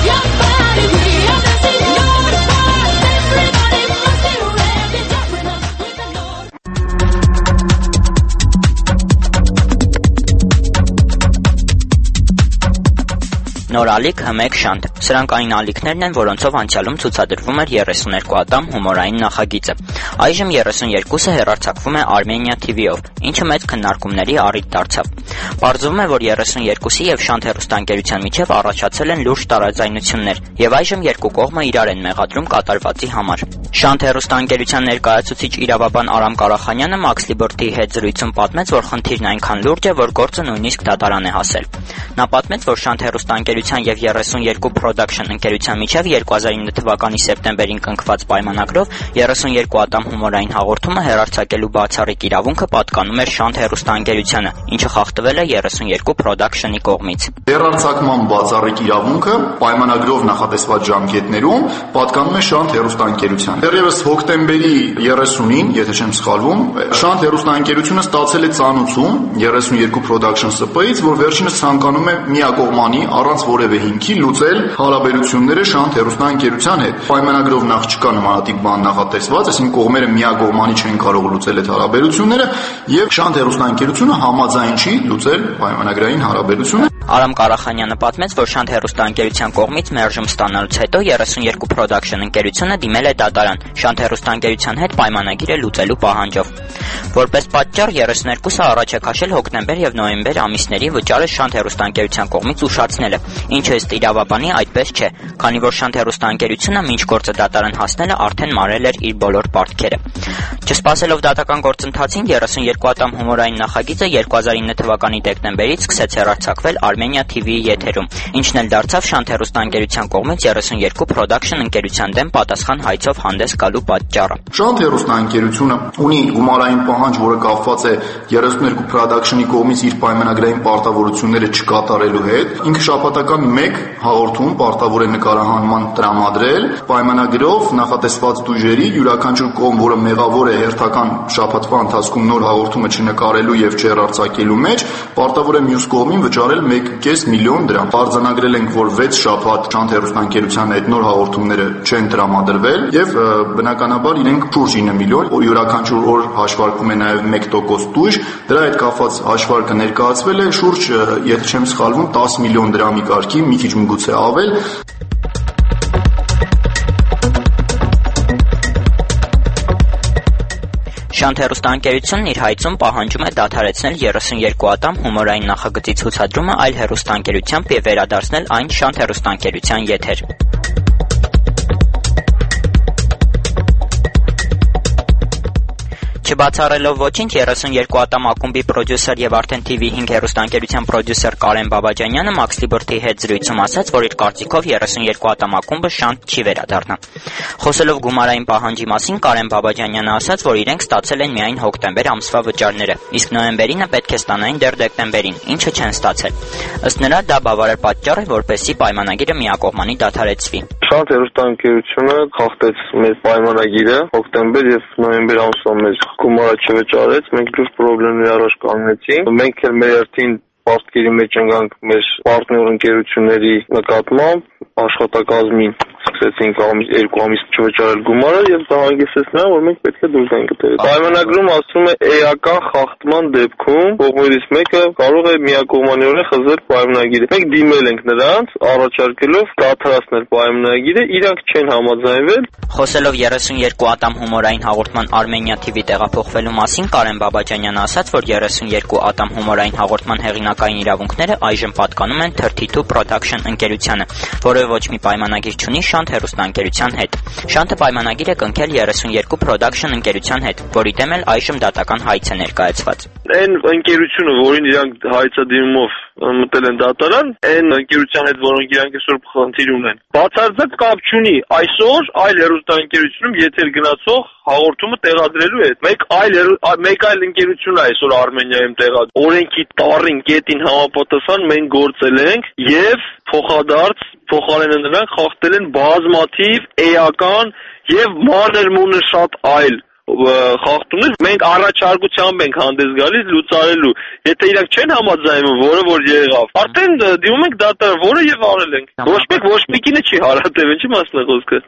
Նոր ալիք հմեկ շանթ։ Սրանք այն ալիքներն են, որոնցով անցյալում ցուցադրվում էր երեսուներկու ատամ հումորային նախագիծը։ Այժմ երեսուներկուսը հեռարձակվում է Armenia T V-ով, ինչը մեծ քննարկումների առիթ դարձավ։ Պարզվում է, որ երեսուներկուսի եւ շանթ հեռուստաընկերության միջև առաջացել են լուրջ տարաձայնություններ, եւ այժմ երկու կողմը իրար են մեղադրում կատարվածի համար։ Շանթ հեռուստաընկերության ներկայացուցիչ իրավաբան Արամ Կարախանյանը Մաքս Լիբերթիի հետ զրույցում պատմեց, որ խնդիրն այնքան լուրջ է, որ գործը նույնիսկ դատարան է հասել։ Նա պատմեց, որ շանթ հեռուստաընկերության եւ երեսուներկու Production ընկերության միջև երկու հազար ինը թվականի սեպտեմբերին կնքված պայմանագրով երեսուներկու ատամ հումորային հաղորդումը հեռարձակելու բացառիկ իրավունքը պատկանում էր շանթ հեռուստաընկերությանը, ինչը խախտվել է երեսուներկու Production-ի կողմից։
Հեռարձակման բացառիկ իրավունքը պայմանագրով նախատեսված ժամկետներում պատկանում է շանթ հեռուստաընկերությանը։ Դեռևս հոկտեմբերի երեսունին, եթե չեմ սխալվում, շանթ հեռուստաընկերությունը ստացել է ծանուցում երեսուներկու Production Սպ Ից, որ վերջինս ցանկանում է միակողմանի առանց որևէ հիմքի լուծել հարաբերությունները շանթ հեռուստաընկերության հետ։ Պայմանագրով նախ չկա նմանատիպ բան նախատեսված, այսինքն կողմերը միակողմանի չեն կարող լուծել այդ հարաբերությունները եւ շանթ հեռուստաընկերությունը համաձայն չի լուծել պայմանագրային հարաբերությունը։
Արամ Կարախանյանը պատմեց, որ շանթ հեռուստաընկերության կողմից մերժում ստանալուց հետո երեսուներկու Production ընկերությունը դիմել է դատարան շանթ հեռուստաընկերության հետ պայմանագիրը լուծելու պահանջով։ Որպես պատճառ երեսուներկուսը առաջ է քաշել հոկտեմբեր եւ նոյեմբեր ամիսների վճարը շանթ հեռուստաընկերության կողմից ուշացնելը, ինչը ըստ իրավաբանի այդպես չէ, քանի որ շանթ հեռուստաընկերությունը մինչ գործը դատարան հասնելը արդեն մարել էր իր բոլոր պարտքերը։ Չսպասելով դատական գործընթացին երեսուներկու ատամ հումորային նախագիծը երկու հազար ինը թվականի դեկտեմբերից սկսեց հեռարձակվել Armenia T V-ի եթերում, ինչն էլ դարձավ շանթ հեռուստաընկերության կողմից երեսուներկու Production ընկերության դեմ պատասխան հայցով հանդես գալու պատճառը։
Շանթ հեռուստաընկերությունը ունի գումարային պահանջ, որը կապված է երեսուներկու Production-ի կողմից իր պայմանագրային պարտավորությունները չկատարելու հետ։ Ինքը շաբաթական մեկ հաղորդում պարտավոր է նկարահանման տրամադրել պայմանագրով նախատեսված դույժերի յուրաքանչյուր կողմ, որը մեղավոր է հերթական շաբաթվա ընթացքում նոր հաղորդումը չնկարելու եւ չհեռարձակելու մեջ, պարտավոր է մյուս կողմին վճարել մեկ մեկ կես միլիոն դրամ։ Արձանագրել ենք, որ վեց շաբաթ Շանթ հեռուստաընկերության այդ նոր հաղորդումները չեն տրամադրվել եւ բնականաբար իրենք շուրջ ինը միլիոն, յուրաքանչյուր օր հաշվարկում է նաեւ մեկ տոկոս տույժ, դրա հետ կապված հաշվարկը ներկայացվել է շուրջ, եթե չեմ սխալվում, տասը միլիոն դրամի կարգի, մի քիչ միգուցե ավել։
Շանթ հեռուստաընկերությունն իր հայցում պահանջում է դադարեցնել երեսունյոթ ատամ հումորային նախագծի ցուցադրումը այլ հեռուստաընկերությամբ եւ վերադարձնել այն Շանթ հեռուստաընկերության եթեր։ Չբացառելով ոչինչ, երեսունյոթ ատամ ակումբի պրոդյուսեր եւ արդեն T V հինգ հեռուստաընկերության պրոդյուսեր Կարեն Բաբաջանյանը Max Liberty հետ զրույցում ասաց, որ իր կարծիքով երեսունյոթ ատամ ակումբը Շանթ չի վերադառնա։ Խոսելով գումարային պահանջի մասին, Կարեն Բաբաջանյանը ասաց, որ իրենք ստացել են միայն հոկտեմբեր ամսվա վճարները, իսկ նոյեմբերինը պետք է ստանային դեռ դեկտեմբերին, ինչը չեն ստացել։ Ըստ նրա, դա բավարար պատճառ է, որպեսզի պայմանագիրը միակողմանի դադարեցվի։
Շանթ հեռուստաընկերությունը խախտեց մեր պայմանագիրը հոկտեմբեր եւ նոյեմբեր ամսվա մեջ գումարը չվճարեց, մենք լուրջ խնդիրների առաջ կանգնեցինք։ Մենք էլ մեր երթին պարտքերի մեջ ընկանք մեր պարտներ ընկերությունների նկատմամբ, աշխատակազմին սկսեցինք երկու ամիս չվճարել գումարը եւ դա հանգեցրեց նրան, որ մենք պետք է դուրս գանք դրանից։ Պայմանագրում ասում է էական խախտման դեպքում կողմերից մեկը կարող է միակողմանիորեն խզել պայմանագիրը։ Մենք դիմել ենք նրանց, առաջարկելով դադարեցնել պայմանագիրը, իրանք չեն համաձայնվել։
Խոսելով երեսունյոթ ատամ հումորային հաղորդման Armenia T V տեղափոխվելու մասին, Կարեն Բաբաջանյանը ասաց, որ երեսունյոթ ատամ հումորային հաղորդման հեղինակային իրավունքները այժմ պատկանում են thirty two Production ընկերությանը, որը ոչ մի պայմանագիր չունի Շանթ հեռուստաընկերության հետ։ Շանթը պայմանագիր է կնքել երեսունյոթ Production ընկերության հետ, որի դեմ էլ այժմ դատական հայց է ներկայացված։
Այն ընկերությունը, որին իրանք հայցադիմումով մտել են դատարան, այն ընկերության հետ, որոնք իրանք այսօր խնդիր ունեն, բացարձակ կապ չունի այսօր այլ հեռուստաընկերությունում եթեր գնացող հաղորդումը տեղադրելու հետ։ Մեկ այլ մեկ այլ ընկերություն է այսօր Արմենիայում տեղադրել։ Օրենքի տառին կետին համապատասխան մենք գործել ենք եւ փոխադարձ փոխարենը նրանք խախտել են բազմաթիվ էական եւ մանր-մունր շատ այլ խախտումներ։ Մենք առաջարկությամբ ենք հանդես գալիս լուծարելու։ Եթե իրանք չեն համաձայնում, որը որ եղավ, արդեն դիմում ենք դատար, որը եւ արել ենք։ Ոչ մեկ ոչ մեկինը չի հարատև, ինչի մասն է խոսքը։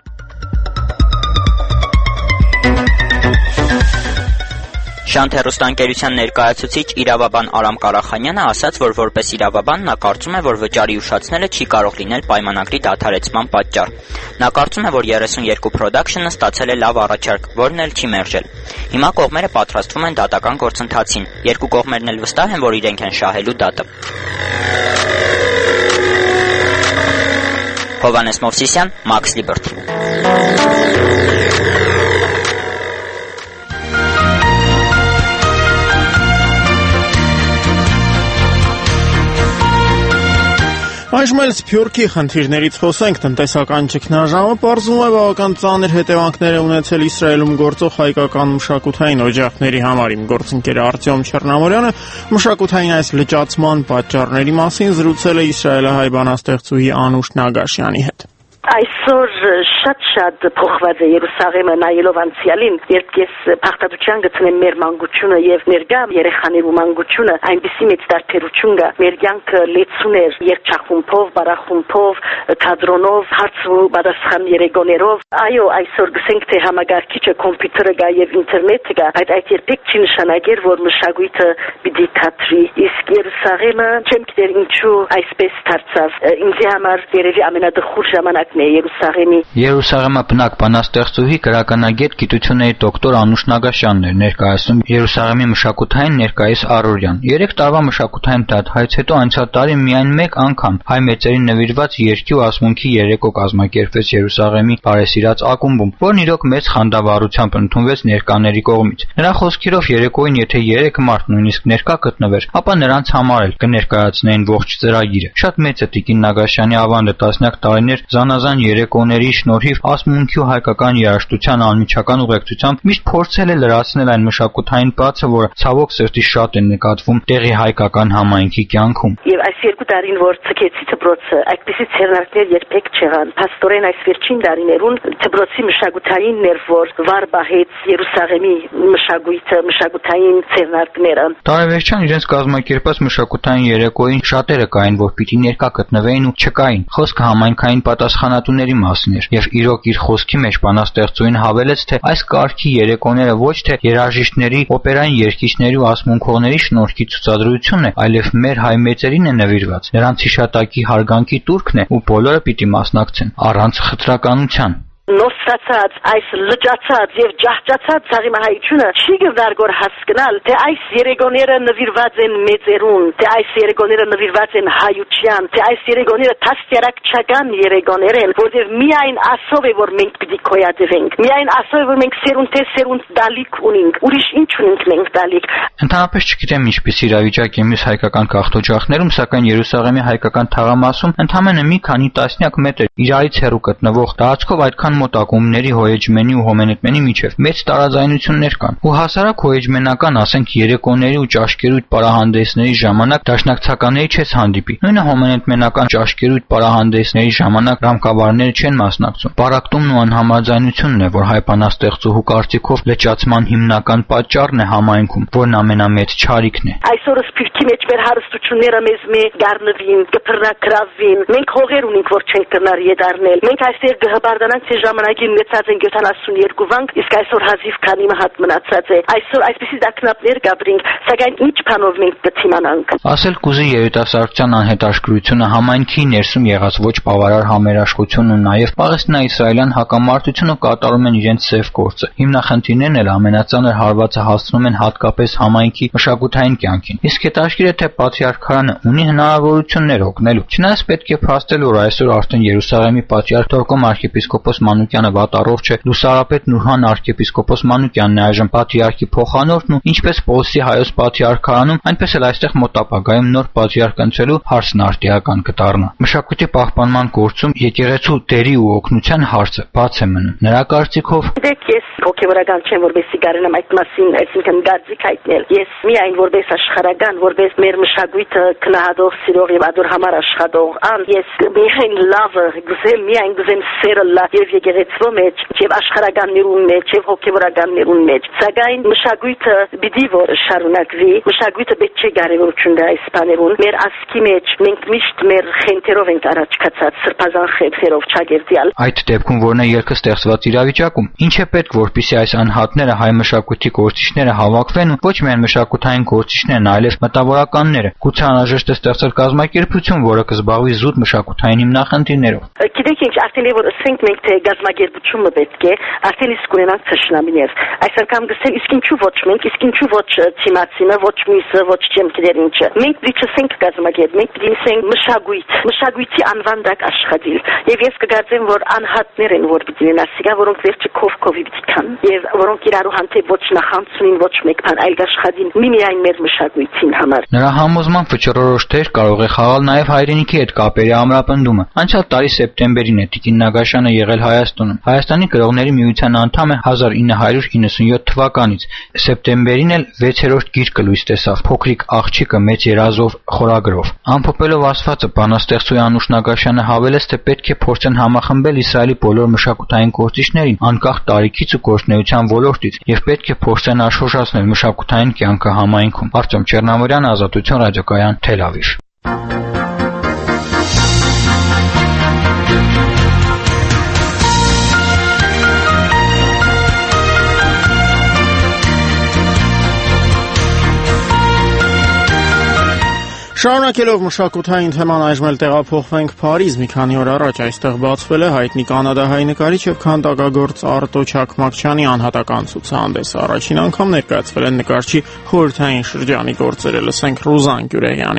Շանթ հեռուստաընկերության ներկայացուցիչ իրավաբան Արամ Կարախանյանը ասաց, որ որպես իրավաբան նա կարծում է, որ վճարի ուշացնելը չի կարող լինել պայմանագրի դադարեցման պատճառ։ Նա կարծում է, որ երեսունյոթ Production-ը ստացել է լավ առաջարկ, որն էլ չի մերժել։ Հիմա կողմերը պատրաստվում են դատական գործընթացին։ Երկու կողմերն էլ վստահ են, որ իրենք են շահելու դատը։ Հովհաննես Մովսիսյան, Max Liberty։
Այժմ էլ Սփյուռքի խնդիրներից խոսենք։ Տնտեսական ճգնաժամը պարզվում է բավական ծանր հետևանքներ է ունեցել Իսրայելում գործող հայկական մշակութային օջախների համար։ Իմ գործընկերը Արտյոմ Չեռնամորյանը մշակութային այս լճացման պատճառների մասին զրուցել է իսրայելահայ բանաստեղծուհի Անուշ Նագաշյանի հետ։
Այսօր շատ-շատ փոխված է Երուսաղեմը նայելով անցյալին, երբ ես փախտատության գտնեմ մեր մանկությունը եւ ներկա երեխաների մանկությունը, այնպեսի մեծ տարբերություն կա։ Մեր կյանքը լեցուն էր երգչախումբով, բարախումբով, թատրոնով, հարց ու պատասխան երեկոներով։ Այո, այսօր գսենք թե համագարկիչը, կոմպյուտերը կա եւ ինտերնետը կա, այդ այդ երբեք չի նշանակեր, որ մշակույթը պիտի թատրի։ Իսկ Երուսաղեմը չեմ գիտեր ինչու այսպես դարձավ։ Ինձ համար երևի ամենադխուր ժամանակ Երուսաղեմի
Երուսաղեմը բնակ բանաստեղծուհի գրականագետ գիտությունների դոկտոր Անուշ Նագաշյանն էր ներկայացնում Երուսաղեմի մշակութային ներկայիս առօրյան։ Երեք տարվա մշակութային դադարից հետո անցյալ տարի միայն մեկ անգամ հայ մեծերին նվիրված երգի ու ասմունքի երեկո կազմակերպվեց Երուսաղեմի բարեսիրած ակումբում, որն իրոք մեծ խանդավառությամբ ընդունվեց ներկաների կողմից։ Նրա խոսքերով երեկոյին եթե երեք մարդ նույնիսկ ներկա գտնվեր, ապա նրանց համար էլ կներկայացնեին ողջ ծրագիրը։ Շատ մեծ է Տիկին Նագաշյանի ավանդը տասնյակ տարիներ զանազան զանազան երեկոների շնորհիվ ասմունքի ու հայկական երաժշտության անմիջական ուղեկցությամբ միշտ փորձել է լրացնել այն մշակութային բացը, որը ցավոք սրտի շատ է նկատվում տեղի հայկական համայնքի կյանքում։
Եվ այս երկու տարին, որ ցկեցի դպրոցը, այդպիսի ցերնակներ երբեք չեղան։ Փաստորեն այս վերջին տարիներուն դպրոցի մշակութային ներվոր վար բահեց Երուսաղեմի մշակույթը, մշակութային ցերնակները։
Տարեվերջան իրենց կազմակերպած մշակութային երեկոյին շատերը կային, որ պիտի ներկա գտնվեին ու չկային։ Խոսքը համայնքային պատասխանատուների մասին էր, եւ իրոք իր խոսքի մեջ բանաստեղծուին հավելեց, թե այս կարգի երեկոները ոչ թե երաժիշտների, օպերային երգիչների ու ասմունքողների շնորհքի ցուցադրությունն է, այլև մեր հայ մեծերին է նվիրված։ Նրանց հիշատակի հարգանքի տուրքն է ու բոլորը պիտի մասնակցեն առանց խտրականության։
Նոստացած այս լճացած եւ ջահջացած ցաղիմահայությունը չի գնարգոր հասկանալ, թե այս երեգոները նվիրված են մեծերուն, թե այս երեգոները նվիրված են հայության, թե այս երեգոները տասյարակչական երեգոներ են, որտեղ միայն ասով է, որ մենք պիտի կոյադևենք, միայն ասով է, որ մենք սերունդ թե սերունդ դալիք ունենք, ուրիշ ինչ ունենք մենք դալիք։
Ընդհանրապես չգիտեմ ինչպես իրավիճակ է մյուս հայկական քաղաքոջախներում, սակայն Երուսաղեմի հայկական թաղամասում ընդամենը մի քանի տասնյակ մետր իրարից հեռու գտնվող տարածքով այդքան մոտ ակումբների հոեջմենի ու հոմենետմենի միջև մեծ տարաձայնություններ կան ու հասարակ հոեջմենական, ասենք երեկոների ու ճաշկերույթ պարահանդեսների ժամանակ դաշնակցականների չես հանդիպի։ Նույնը հոմենետմենական ճաշկերույթ պարահանդեսների ժամանակ ռամկավարները չեն մասնակցում։ Պարակտումն ու անհամաձայնությունն է, որ հայ բանաստեղծուհու կարծիքով լճացման հիմնական պատճառն է համայնքում, որն ամենամեծ չարիքն է։
Այսօր սպիրտի մեջ մեր հարստությունները մեզ մե գառնվին, կփռնակրավին։ Մենք հողեր ունենք, որ չենք կրնար յետարնել։ Մենք այսօր գհբարդանանք թե ժամանակին մեծած են յոթանասունյերկու վանք, իսկ այսօր հազիվ քանի մահատ մնացած է։ Այսօր այսպիսի դակնապներ գաբրինք, սակայն ինչ բանով մենք կթիմանանք։
Ասել կուզի երիտասարդության անհետաշկրությունը, համայնքի ներսում եղած ոչ բավարար համերաշխությունն ու նաև պաղեստինա-իսրայելյան հակամարտությունը կատարում են իրենց սև գործը։ Հիմնախնդիրներն էլ ամենածանր հարվածը հասցնում են հատկապես համայնքի մշակութային կյանքին։ Իսկ հետաքրքիր է, թե Պատրիարքարանը ունի հնարավորություններ օգնելու։ Չնայած պետք է փաստել, որ այսօր արդեն Երուսաղեմի պատրիարք Թորկոմ arczepiskopos Մանուկյանը վատառողջ է, Լուսարապետ Նուրհան arczepiskopos Մանուկյանն է այժմ պատրիարքի փոխանորդն ու ինչպես Պոլսի հայոց պատրիարքարանում, այնպես էլ այստեղ մոտ ապագայում նոր պատրիարք ընտրելու հարցն արտիական կդառնա։ Մշակույթի պահպանման գործում եկեղեցու դերի ու օգնության հարցը բաց է մնում։ Նրա կարծիքով
հոգևորական չեմ, որպեսզի կարենամ այդ մասին, այսինքն գարձիկ հայտնել։ Ես միայն որպես աշխարհական, որպես մեր մշակույթը քնահատող, սիրող եւ ադոր համար աշխատող ան, ես միայն լավը գուզեմ, միայն գուզեմ սերը լավ եւ եկեղեցու մեջ, եւ աշխարհականներուն մեջ, եւ հոգևորականներուն մեջ։ Սակայն մշակույթը պիտի որ շարունակվի, մշակույթը պետք չէ կարևորություն տա այս բաներուն։ Մեր ասկի մեջ մենք միշտ մեր խենթերով ենք առաջ կացած, սրբազան խենթերով չագերտյալ։
Այդ դեպքում որն է երկը ստեղծված իրավիճակում, ինչ է պետք, որպեսզի այս անհատները հայ մշակույթի գործիչները հավաքվեն ու ոչ միայն մշակութային գործիչներն, այլև մտավորականները։ Գուցե անհրաժեշտ է ստեղծել կազմակերպություն, որը կզբաղվի զուտ մշակութային հիմնախնդիրներով։
Գիտեք ինչ, արդեն որ ասենք մենք թե կազմակերպությունը պետք է, արդեն իսկ ունենանք թշնամիներ։ Այս անգամ գսեն իսկ ինչու ոչ մենք, իսկ ինչու ոչ թիմացինը, ոչ մյուսը, ոչ չեմ գիտեր ինչը։ Մենք պիտի չսենք կազմակերպ, մենք պիտի ասենք մշակույթ, մշակույթի անվան դակ աշխատել։ Եվ ես կգործեմ, որ անհատներ են, որ պիտի լինեն, ասիկա, որոնք վերջը կով-կովի պիտի կան, եւ որոնք իրարու հանդեպ ոչ նախանցունին, ոչ մեկ բան, այլ աշխատին միմիայն մեր մշակույթին համար։
Նրա համոզման վճռորոշ դեր կարող է խաղալ նաեւ հայրենիքի հետ կապերի ամրապնդումը։ Անցյալ տարի սեպտեմբերին է Տիկին Նագաշյանը եղել Հայաստանում։ Հայաստանի գրողների միության անդամ է հազար ինը հարյուր իննսունյոթ թվականից։ Սեպտեմբերին էլ վեցերորդ գիրքը լույս տեսավ՝ Փոքրիկ աղջիկը մեծ երազով խորագրով։ Ամփոփելով ասվածը բանաստեղծուհի Անուշ Նագաշյանը հավելեց, թե պետք է փորձեն համախմբել Իսրայելի բոլոր մշակութային գործիչներին, անկախ տարիքից ու գործունեության ոլորտից, եւ պետք է փորձեն աշխուժացնել մշակութային կյանքը համայնքում։ Արտյոմ Չեռնամորյան, Ազատություն ռադիոկայան, Թել Ավիվ։
Շարունակելով մշակութային թեման այժմ էլ տեղափոխվենք Փարիզ։ Մի քանի օր առաջ այստեղ բացվել է հայտնի կանադահայ նկարիչ եւ քանդակագործ Արտո Չակմակչյանի անհատական ցուցահանդեսը։ Առաջին անգամ ներկայացվել են նկարչի խորհրդային շրջանի գործերը։ Լսենք Ռուզան Գյուրեյանին։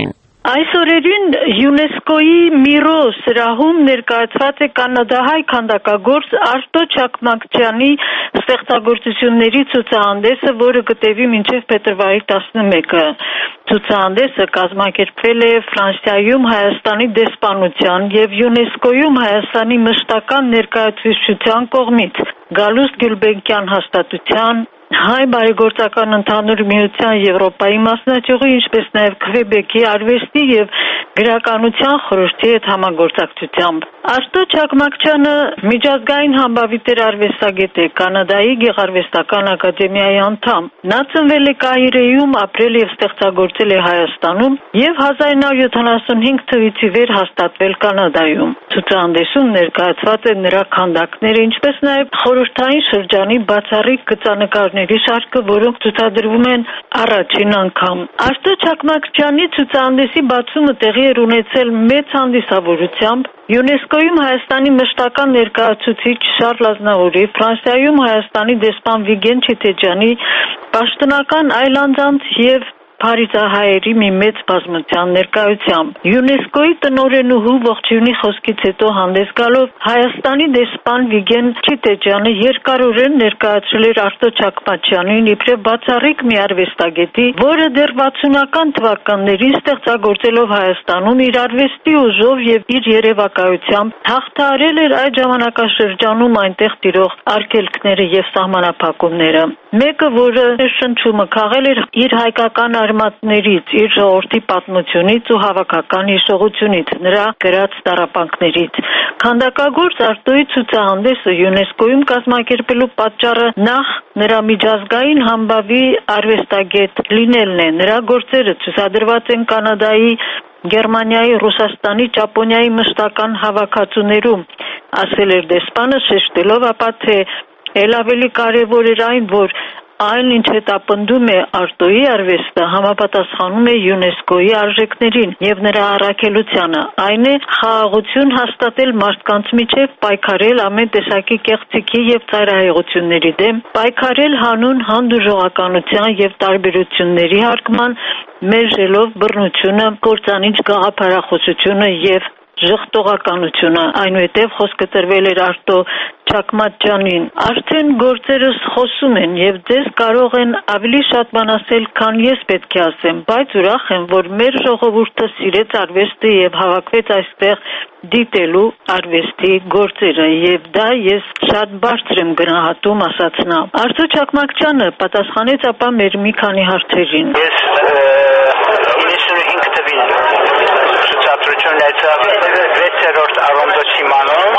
Այս օրերին ՅՈՒՆԵՍԿՕ-ի Միրո սրահում ներկայացված է կանադահայ քանդակագործ Արտո Չակմակցյանի ստեղծագործությունների ցուցահանդեսը, որը կտևի մինչև փետրվարի տասնմեկը։ Ցուցահանդեսը կազմակերպվել է Ֆրանսիայում Հայաստանի դեսպանության եւ ՅՈՒՆԵՍԿՕ-ում Հայաստանի մշտական ներկայացուցչության կողմից Գալուստ Գյուլբենկյան հաստատության, Հայ բարեգործական ընդհանուր միության Եվրոպայի մասնաճյուղի, ինչպես նաև Քվեբեկի արվեստի եւ գրականության խորհրդի հետ համագործակցությամբ։ Արտո Չակմակցյանը միջազգային համբավիտեր արվեստագետ է, Կանադայի Գեղարվեստական ակադեմիայի անդամ։ Նա ծնվել է Կահիրեում, ապրել եւ ստեղծագործել է Հայաստանում եւ հազար նոր յոթանասունհինգ թվականից ի վեր հաստատվել Կանադայում։ Ցուցահանդեսում ներկայացված են նրա քանդակները, ինչպես նաև խորհրդային շրջանի բացառիկ գծանկարների շարքը, որոնք ցուցադրվում են առաջին անգամ։ Արտո Չակմակցյանի ցուցահանդեսի բացումը տեղի էր ունեցել մեծ հանդիսավորությամբ ՅՈՒՆԵՍԿՕ-ում Հայաստանի մշտական ներկայացուցիչ Շարլ Ազնավուրի, Ֆրանսիայում Հայաստանի դեսպան Վիգեն Չիթեջյանի, պաշտոնական այլ անձանց եւ փարիզահայերի մի մեծ բազմության ներկայությամբ։ ՅՈՒՆԵՍԿՕ-ի տնօրենուհու ողջույնի խոսքից հետո հանդես գալով Հայաստանի դեսպան Վիգեն Չիթեջյանը երկարորեն ներկայացրել էր Արտո Չակմակցյանին իբրև բացառիկ մի արվեստագետի, որը դեռ վաթսունական թվականներին ստեղծագործելով Հայաստանում իր արվեստի ուժով եւ իր երևակայությամբ հաղթահարել էր այդ ժամանակաշրջանում այնտեղ տիրող արգելքները եւ սահմանափակումները։ Մեկը, որը շնչումը քաղել էր իր հայկական արմատներից, իր ժողովրդի պատմությունից ու հավաքական հիշողությունից, նրա գրած տառապանքներից։ Քանդակագործ Արտոյի ցուցահանդեսը ՅՈՒՆԵՍԿՕ-ում կազմակերպելու պատճառը նախ նրա միջազգային համբավի արվեստագետ լինելն է։ Նրա գործերը ցուցադրված են Կանադայի, Գերմանիայի, Ռուսաստանի, Ճապոնիայի մշտական հավաքածուներում, ասել էր դեսպանը, շեշտելով ապա, թե էլ ավելի կարևոր էր այն, որ այն, ինչ հետապնդում է Արտոյի արվեստը, համապատասխանում է ՅՈՒՆԵՍԿՕ-ի արժեքներին եւ նրա առաքելությանը։ Այն է խաղաղություն հաստատել մարդկանց միջև, պայքարել ամեն տեսակի կեղծիքի եւ ծայրահեղությունների դեմ, պայքարել հանուն հանդուրժողականության եւ տարբերությունների հարգման, մերժելով բռնությունը, կործանիչ գաղափարախոսությունը եւ ժխտողականությունը։ Այնուհետև խոսքը տրվել էր Արտո Չակմակցյանին։ Արդեն գործերս խոսում են եւ ձեզ կարող են ավելի շատ բան ասել, քան ես պետք է ասեմ, բայց ուրախ եմ, որ մեր ժողովուրդը սիրեց արվեստը եւ հավաքվեց այստեղ դիտելու արվեստի գործերը, եւ դա ես շատ բարձր եմ գնահատում, ասաց նա։ Արտո Չակմակցյանը պատասխանեց ապա մեր մի քանի հարցերին։
Ես իննսունհինգ թվականին ցուցադրություն վեցերորդ Արոնդոցի մանոն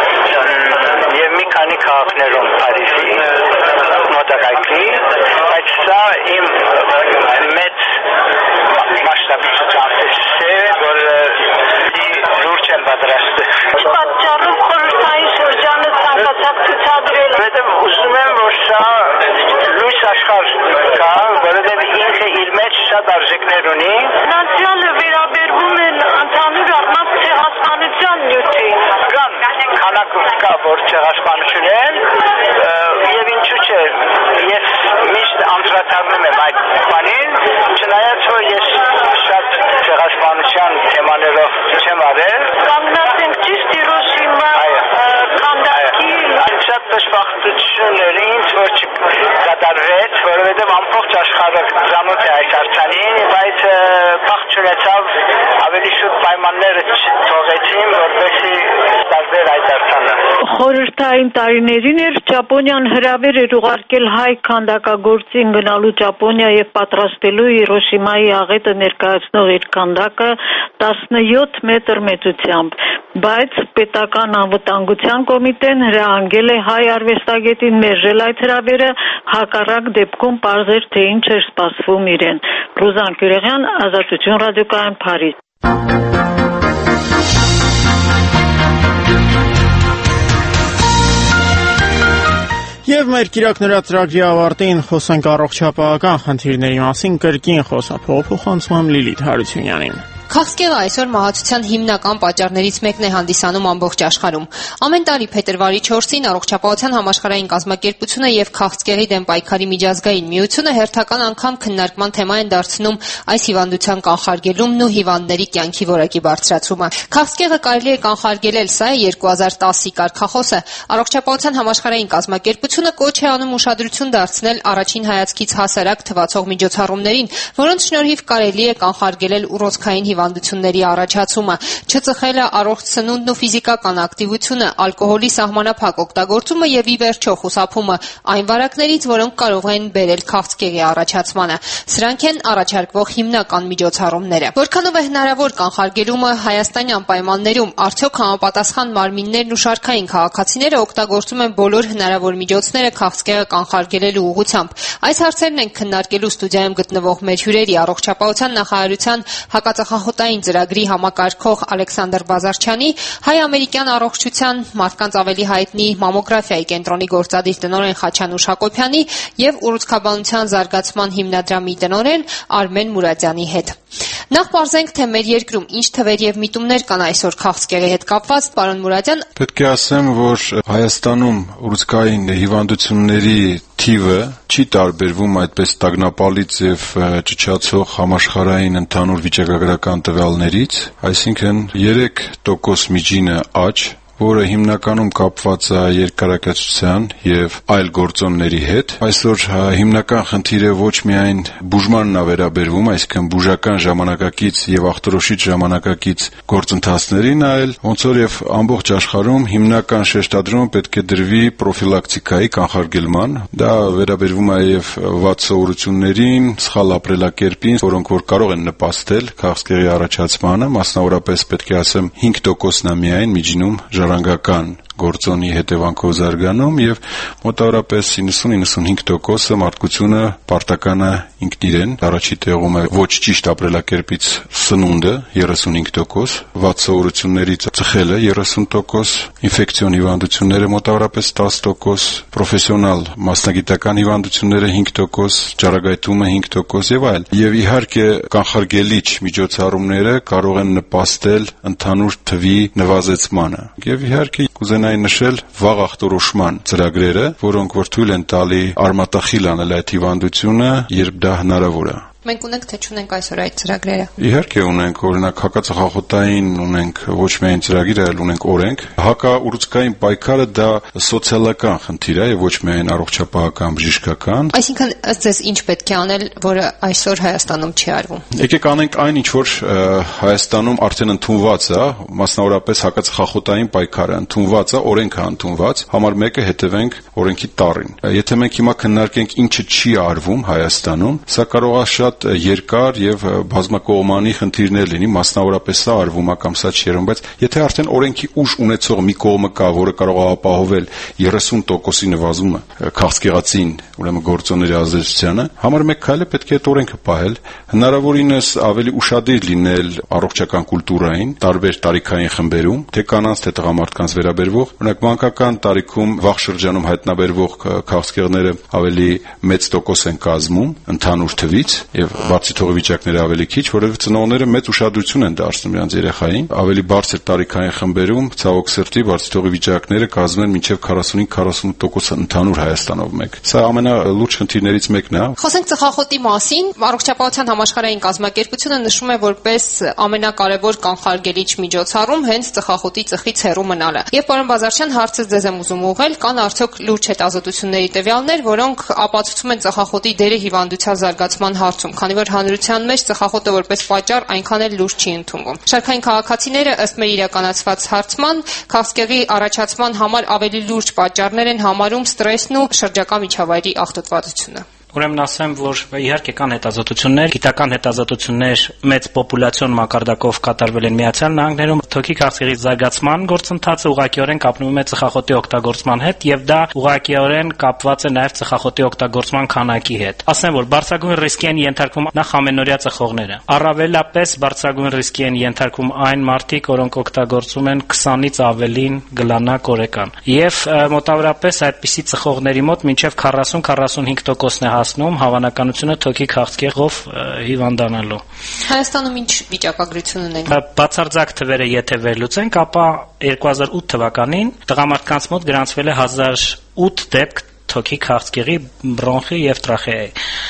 եւ մի քանի քաղաքներում Փարիզի մոտակայքի, բայց սա իմ մեծ մասշտաբի ցուցահանդես է, որ լուրջ եմ պատրաստել։ Ինչ պատճառով խորհրդային շրջանը ցանկացած ցուցադրել։ Որովհետեւ ուզում եմ, որ սա լույս աշխարհ կա, որովհետեւ ինքը իր մեջ շատ արժեքներ ունի։ Ֆինանսիալը վերաբերվում են ընդհանուր առմամբ ցեղասպանության նյութին։ Կան քանակով կա, որ ցեղասպանություն են, եւ ինչու՞ չէ, ես միշտ անդրադառնում եմ այդ բանին, չնայած որ ես շատ ցեղասպանության թեմաներով չեմ արել։ Կանգնած ենք ճիշտ Հիրոշիմա քանդակի շատ դժբախտություն էր ինձ, որ չկատարվեց, որովհետև ամբողջ աշխարհը ծանոթ է այս արձանին, բայց բախտ չունեցավ, ավելի շուտ պայմանները թողեցին, որպեսզի ստացվեր այդ արձանը։
Խորհրդային տարիներին էր Ճապոնիան հրավեր էր ուղարկել հայ քանդակագործին գնալու Ճապոնիա եւ պատրաստելու Հիրոշիմայի աղետը ներկայացնող իր քանդակը տասնյոթ մետր մեծությամբ, բայց պետական անվտանգության կոմիտեն հրահանգել է հայ արվեստագետին մերժել այդ հրավերը, հակառակ դեպքում պարզեր, թե ինչ էր սպասվում իրեն։ Ռուզան Կյուրեղյան, Ազատություն ռադիոկայան, Փարիզ։
Եվ մեր կիրակ նրա ծրագրի ավարտին խոսենք առողջապահական խնդիրների մասին կրկին խոսափողը փոխանցում եմ Լիլիթ Հարությունյանին։
Քաղցկեղը այսօր մահացության հիմնական պատճառներից մեկն է հանդիսանում ամբողջ աշխարհում։ Ամեն տարի փետրվարի չորսին Առողջապահության համաշխարհային կազմակերպությունը եւ քաղցկեղի դեմ պայքարի միջազգային միությունը հերթական անգամ քննարկման թեմա են դարձնում այս հիվանդության կանխարգելումն ու հիվանդների կյանքի որակի բարձրացումը։ Քաղցկեղը կարելի է կանխարգելել, սա է երկու հազար տասի կարգախոսը։ Առողջապահության համաշխարհային կազմակերպությունը կոչ է անում ուշադրություն դարձնել առաջին հայացքից հասարակ թվացող միջոցառումներին, որոնց շնորհիվ կարելի է կանխարգելել ուռուցքային հիվանդությունների առաջացումը, չծխելը, առողջ սնունդն ու ֆիզիկական ակտիվությունը, ալկոհոլի սահմանափակ օգտագործումը եւ ի վերջո խուսափումը այն վարակներից, որոնք կարող են բերել քաղցկեղի առաջացմանը։ Սրանք են առաջարկվող հիմնական միջոցառումները։ Որքանով է հնարավոր կանխարգելումը հայաստանյան պայմաններում, արդյոք համապատասխան մարմիններն ու շարքային քաղաքացիները օգտագործում են բոլոր հնարավոր միջոցները քաղցկեղը կանխարգելելու ուղղությամբ։ Այս հարցերն են քննարկելու ստուդիայում գտնվող մեր հյուրերի Առողջապահության նախարարության հակածխախոտային ծրագրի համակարգող Ալեքսանդր Բազարչյանի, հայ-ամերիկյան առողջության մարդկանց ավելի հայտնի մամոգրաֆիայի կենտրոնի գործադիր տնօրեն Խաչանուշ Հակոբյանի եւ ուռուցքաբանության զարգացման հիմնադրամի տնօրեն Արմեն Մուրադյանի հետ։ Նախ պարզենք, թե մեր երկրում ինչ թվեր եւ միտումներ կան այսօր քաղցկեղի հետ կապված, պարոն Մուրադյան։
Պետք է ասեմ, որ Հայաստանում ուռուցքային հիվանդությունների թիվը չի տարբերվում այդպես տագնապալից եւ ճչացող համաշխարհային ընդհանուր վիճակագրական տվյալներից, այսինքն երեք տոկոս միջինը աճ, որը հիմնականում կապված է երկարակեցության եւ այլ գործոնների հետ։ Այսօր հիմնական խնդիրը ոչ միայն բուժմանն է վերաբերվում, այսինքն բուժական ժամանակակից եւ ախտորոշիչ ժամանակակից գործընթացներին, այլ ոնց որ եւ ամբողջ աշխարհում հիմնական շեշտադրումը պետք է դրվի պրոֆիլակտիկայի կանխարգելման։ Դա վերաբերվում է եւ վատ սովորություններին, սխալ ապրելակերպին, որոնք որ կարող են նպաստել քաղցկեղի առաջացմանը, մասնավորապես պետք է ասեմ հինգ տոկոսն է միայն միջինում ժառանգական գործոնի հետևանքով զարգանում եւ մոտավորապես իննսուն իննսունհինգ տոկոսը մարդկությունը պարտական է ինքն իրեն, առաջի տեղում է ոչ ճիշտ ապրելակերպից սնունդը երեսունհինգ տոկոս, վատ սովորություններից ծխելը երեսուն տոկոս, ինֆեկցիոն հիվանդությունները մոտավորապես տասը տոկոս, պրոֆեսիոնալ մասնագիտական հիվանդությունները հինգ տոկոս, ճառագայթումը հինգ տոկոս եւ այլ։ Եվ իհարկե կանխարգելիչ միջոցառումները կարող են նպաստել ընդհանուր թվի նվազեցմանը։ Եվ իհարկե կուզենայի նշել վաղ ախտորոշման ծրագրերը, որոնք որ թույլ են տալի արմատախիլ անել այդ հիվանդությունը, երբ դա հնարավոր է։
Մենք ունենք, թե չունենք այսօր այդ ծրագրերը։
Իհարկե ունենք, օրինակ հակածխախոտային ունենք ոչ միայն ծրագիր, այլ ունենք օրենք։ Հակաուռուցքային պայքարը դա սոցիալական խնդիր է եւ ոչ միայն առողջապահական, բժշկական։
Այսինքն ըստ ինչ պետք է անել, որը այսօր Հայաստանում չի արվում։
Եկեք անենք այն, ինչ որ Հայաստանում արդեն ընդունված է, մասնավորապես հակածխախոտային պայքարը ընդունված է, օրենքը ընդունված, համար մեկը հետևենք օրենքի տառին։ Եթե մենք հիմա քննարկենք ինչը չի արվում Հայաստանում, սա կարող է շատ երկար եւ բազմակողմանի խնդիրներ լինի, մասնավորապես սա արվում է կամ սա չի արվում, բայց եթե արդեն օրենքի ուժ ունեցող մի կողմը կա, որը կարող է ապահովել երեսուն տոկոսի նվազումը քաղցկեղածին, ուրեմն գործոնների ազդեցությանը, համար մեկ քայլը պետք է այդ օրենքը պահել, հնարավորինս ավելի ուշադիր լինել առողջական կուլտուրային, տարբեր տարիքային խմբերում, թե կանանց, թե տղամարդկանց վերաբերվող, օրինակ մանկական տարիքում վաղ շրջանում հայտնաբերվող քաղցկեղները ավելի մեծ տոկոս են կազմում ընդհանուր թվից եւ բարձի թողի վիճակները ավելի քիչ, որովհետեւ ծնողները մեծ ուշադրություն են դարձնում իրենց երեխային, ավելի բարձր տարիքային խմբերում ցավոք սրտի բարձի թողի վիճակները կազմում են մինչեւ քառասունհինգ քառասունութ տոկոս ընդհանուր Հայաստանով մեկ։ Սա ամենալուրջ խնդիրներից մեկն է։
Խոսենք ծխախոտի մասին, Առողջապահության համաշխարհային կազմակերպությունը նշում է որպես ամենակարևոր կանխարգելիչ միջոցառում հենց ծխախոտի ծխից հեռու մնալը։ Եվ պարոն Բազարչյան, հարցը ձեզ եմ ուզում ուղղել, կան արդյոք լուրջ հետազոտությունների տվյալներ, որոնք ապացուցում են ծխախոտի դերը հիվանդության զարգացման հարցում, քանի որ հանրության մեջ ծխախոտը որպես պատճառ այնքան էլ լուրջ չի ընդունվում։ Շարքային քաղաքացիները ըստ մեր իրականացված հարցման քաղցկեղի առաջացման համար ավելի լուրջ պատճառներ են համարում ստրեսն ու շրջակա միջավայրի աղտոտվածությունը։
Ուրեմն ասեմ, որ իհարկե կան հետազոտություններ, գիտական հետազոտություններ մեծ պոպուլյացիոն մակարդակով կատարվել են Միացյալ Նահանգներում, թոքի քաղցկեղի զարգացման գործընթացը ուղղակիորեն կապվում է ծխախոտի օգտագործման հետ եւ դա ուղղակիորեն կապված է նաեւ ծխախոտի օգտագործման քանակի հետ։ Ասեմ, որ բարձրագույն ռիսկի են ենթարկվում նախ ամենօրյա ծխողները։ Առավելապես բարձրագույն ռիսկի են ենթարկվում այն մարդիկ, որոնք օգտագործում են քսանից ավելին գլանակ օրեկան։ Եվ մոտավորապես այդպիսի ծխողների մոտ մինչեւ քառասուն քառասունհինգ տոկոսն է հասնում հավանականությունը թոքի քաղցկեղով հիվանդանալու։
Հայաստանում ինչ վիճակագրություն ունենք։
Բացարձակ թվերը եթե վերլուծենք, ապա երկու հազար ութ թվականին տղամարդկանց մոտ գրանցվել է հազար ութ դեպք թոքի քաղցկեղի, բրոնխի եւ տրախեայի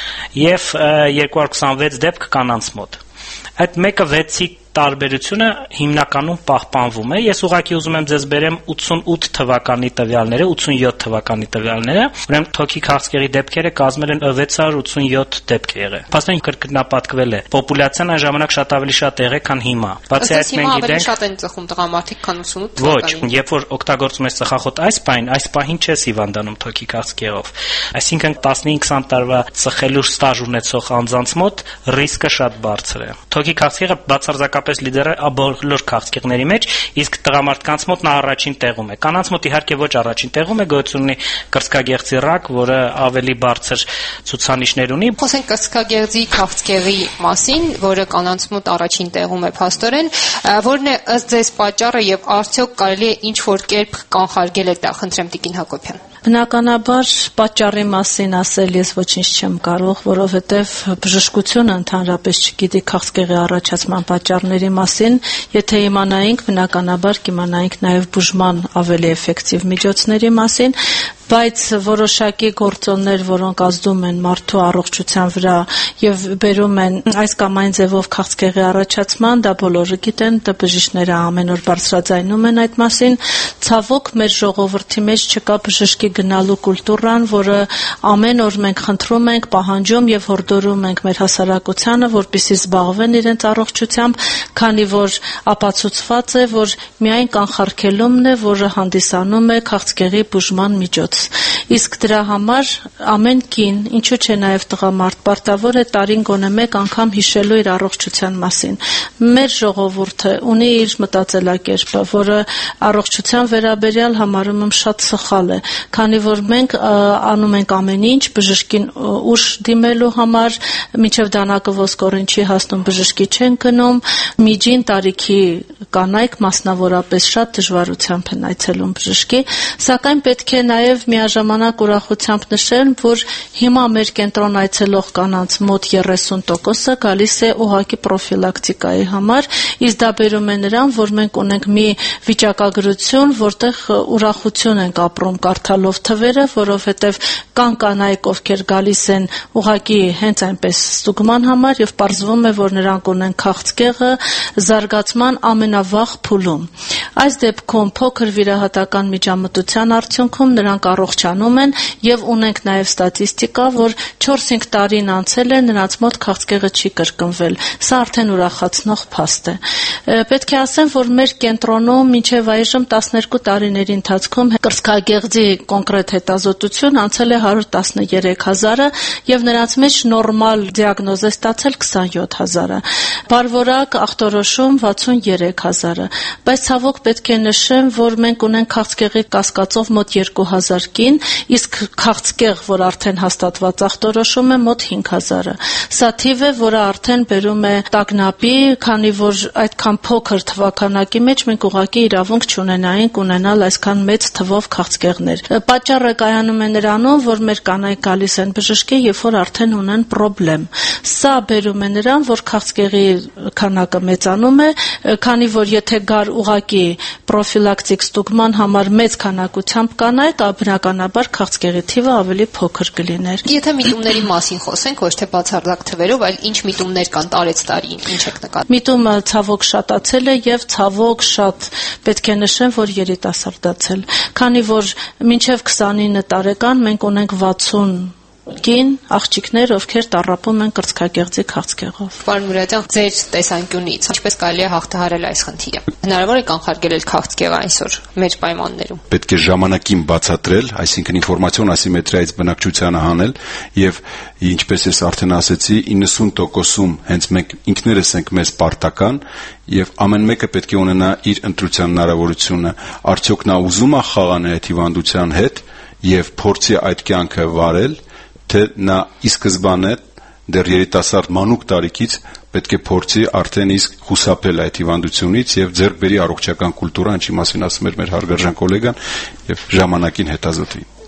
եւ երկու հարյուր քսանվեց դեպք կանանց մոտ։ Այդ մեկը վեցի տարբերությունը հիմնականում պահպանվում է։ Ես ուղղակի ուզում եմ ձեզ բերեմ ութսունութ թվականի տվյալները, ութսունյոթ թվականի տվյալները, ուրեմն թոքի քաղցկեղի դեպքերը կազմել են վեց հարյուր ութսունյոթ դեպք եղել։ Փաստորեն կրկնապատկվել է։ Պոպուլյացիան այն ժամանակ շատ ավելի շատ եղել, քան հիմա։ Բացի այդ մենք գիտենք
շատ են ծխում տղամարդիկ, քան ութսունութ
թվականին։ Ոչ, երբ որ օգտագործում ես ծխախոտ այս պահին, այս պահին չես հիվանդանում թոքի քաղցկեղով։ Այսինքն տասնհինգ քսան տարվա ծխելու ստաժ ունեցող անձանց մոտ ռիսկը շատ բարձր է։ Թոքի քաղցկեղը բացարձակապես լիդեր է բոլոր քաղցկեղների մեջ, իսկ տղամարդկանց մոտ նա առաջին տեղում է։ Կանանց մոտ իհարկե ոչ առաջին տեղում է, գոյություն ունի կրծքագեղձի ռակ, որը ավելի բարձր ցուցանիշներ ունի։
Խոսենք կրծքագեղձի քաղցկեղի մասին, որը կանանց մոտ առաջին տեղում է փաստորեն, որն է ըստ ձեզ պատճառը եւ արդյոք կարելի է ինչ որ կերպ կանխարգել այդ դա, խնդրեմ Տիկին Հակոբյան։
Բնականաբար պատճառի մասին ասել ես ոչինչ չեմ կարող, որովհետև բժշկությունը ընդհանրապես չգիտի քաղցկեղի առաջացման պատճառների մասին, եթե իմանայինք, բնականաբար կիմանայինք նաև բուժման ավելի էֆեկտիվ միջոցների մասին, բայց որոշակի գործոններ, որոնք ազդում են մարդու առողջության վրա եւ բերում են այս կամ այն ձևով քաղցկեղի առաջացման, դա բոլորը գիտեն, դա բժիշկները ամեն օր բարձրաձայնում են այդ մասին, ցավոք մեր ժողովրդի մեջ չկա բժշկի գնալու կուլտուրան, որը ամեն օր մենք խնդրում ենք, պահանջում եւ հորդորում ենք մեր հասարակությանը, որպեսզի զբաղվեն իրենց առողջությամբ, քանի որ ապացուցված է, որ միայն կանխարգելումն է, որը հանդիսանում է քաղցկեղի բուժման միջոց։ Իսկ դրա համար ամեն կին, ինչու՞ չէ նաև տղամարդ, պարտավոր է տարին գոնե մեկ անգամ հիշելու իր առողջության մասին։ Մեր ժողովուրդը ունի իր մտածելակերպը, որը առողջության վերաբերյալ համարում եմ շատ սխալ է, քանի որ մենք անում ենք ամեն ինչ բժշկին ուշ դիմելու համար, մինչև դանակը ոսկորին չի հասնում, բժշկի չեն գնում, միջին տարիքի կանայք մասնավորապես շատ դժվարությամբ են այցելում բժշկի, սակայն պետք է նաև միաժամանակ ուրախությամբ նշել, որ հիմա մեր կենտրոն այցելող կանանց մոտ երեսուն տոկոսը գալիս է ուղղակի պրոֆիլակտիկայի համար, իսկ դա բերում է նրան, որ մենք ունենք մի վիճակագրություն, որտեղ ուրախություն ենք ապրում կարդալով թվերը, որովհետև կան կանայք, ովքեր գալիս են ուղղակի հենց այնպես ստուգման համար եւ պարզվում է, որ նրանք ունեն քաղցկեղը զարգացման ամենավաղ փուլում։ Այս դեպքում փոքր վիրահատական միջամտության արդյունքում նրանք առողջանում են եւ ունենք նաեւ ստատիստիկա, որ չորս-հինգ տարին անցել է, նրանց մոտ քաղցկեղը չի կրկնվել։ Սա արդեն ուրախացնող փաստ է։ Պետք է ասեմ, որ մեր կենտրոնում մինչեւ այժմ տասներկու տարիների ընթացքում կրծքագեղձի կոնկրետ հետազոտություն անցել է հարյուր տասներեք հազարը եւ նրանց մեջ նորմալ դիագնոզ է ստացել քսանյոթ հազարը։ Բարվորակ ախտորոշում վաթսուներեք հազարը։ Բայց ցավոք պետք է նշեմ, որ մենք ունենք քաղցկեղի կասկածով մոտ երկու հազար կին, իսկ քաղցկեղ, որ արդեն հաստատված ախտորոշում է, մոտ հինգ հազարը։ Սա թիվ է, որը արդեն բերում է տագնապի, քանի որ այդքան փոքր թվականակի մեջ մենք ուղղակի իրավունք չունենայինք ունենալ այսքան մեծ թվով քաղցկեղներ։ Պատճառը կայանում է նրանում, որ մեր կանայք գալիս են բժշկի, երբ որ արդեն ունեն պրոբլեմ։ Սա բերում է նրան, որ քաղցկեղի քանակը մեծանում է, քանի որ եթե գար ուղղակի պրոֆիլակտիկ ստուգման համար մեծ քանակությամբ կանայք, բնականաբար քաղցկեղի թիվը ավելի փոքր կլիներ։
Եթե միտումների մասին խոսենք, ոչ թե բացարձակ թվերով, այլ ինչ միտումներ կան տարեց տարի, ինչ եք նկատում։
Միտումը ցավոք շատացել է եւ ցավոք շատ պետք է նշեմ, որ երիտասարդացել, քանի որ մինչեւ քսանինը տարեկան մենք ունենք վաթսուն կին աղջիկներ, ովքեր տառապում են կրծքագեղձի քաղցկեղով։
Պարոն Մուրադյան, ձեր տեսանկյունից ինչպես կարելի է հաղթահարել այս խնդիրը։ Հնարավոր է կանխարգելել քաղցկեղը այսօր մեր պայմաններում։
Պետք է ժամանակին բացատրել, այսինքն ինֆորմացիոն ասիմետրիայից բնակչությանը հանել եւ ինչպես ես արդեն ասեցի, իննսուն տոկոսում հենց մենք ինքներս ենք մեզ պարտական եւ ամեն մեկը պետք է ունենա իր ընտրության հնարավորությունը։ Արդյոք նա ուզում է խաղանել այդ հիվանդության հետ եւ փորձի այդ կյանքը վարել, թե նա ի սկզբանե դեռ երիտասարդ մանուկ տարիքից պետք է փորձի արդեն իսկ խուսափել այդ հիվանդությունից եւ ձեռք բերի առողջական կուլտուրա, ինչի մասին ասում էր մեր հարգարժան գոլեգան, եւ ժամանակին հետազոտի։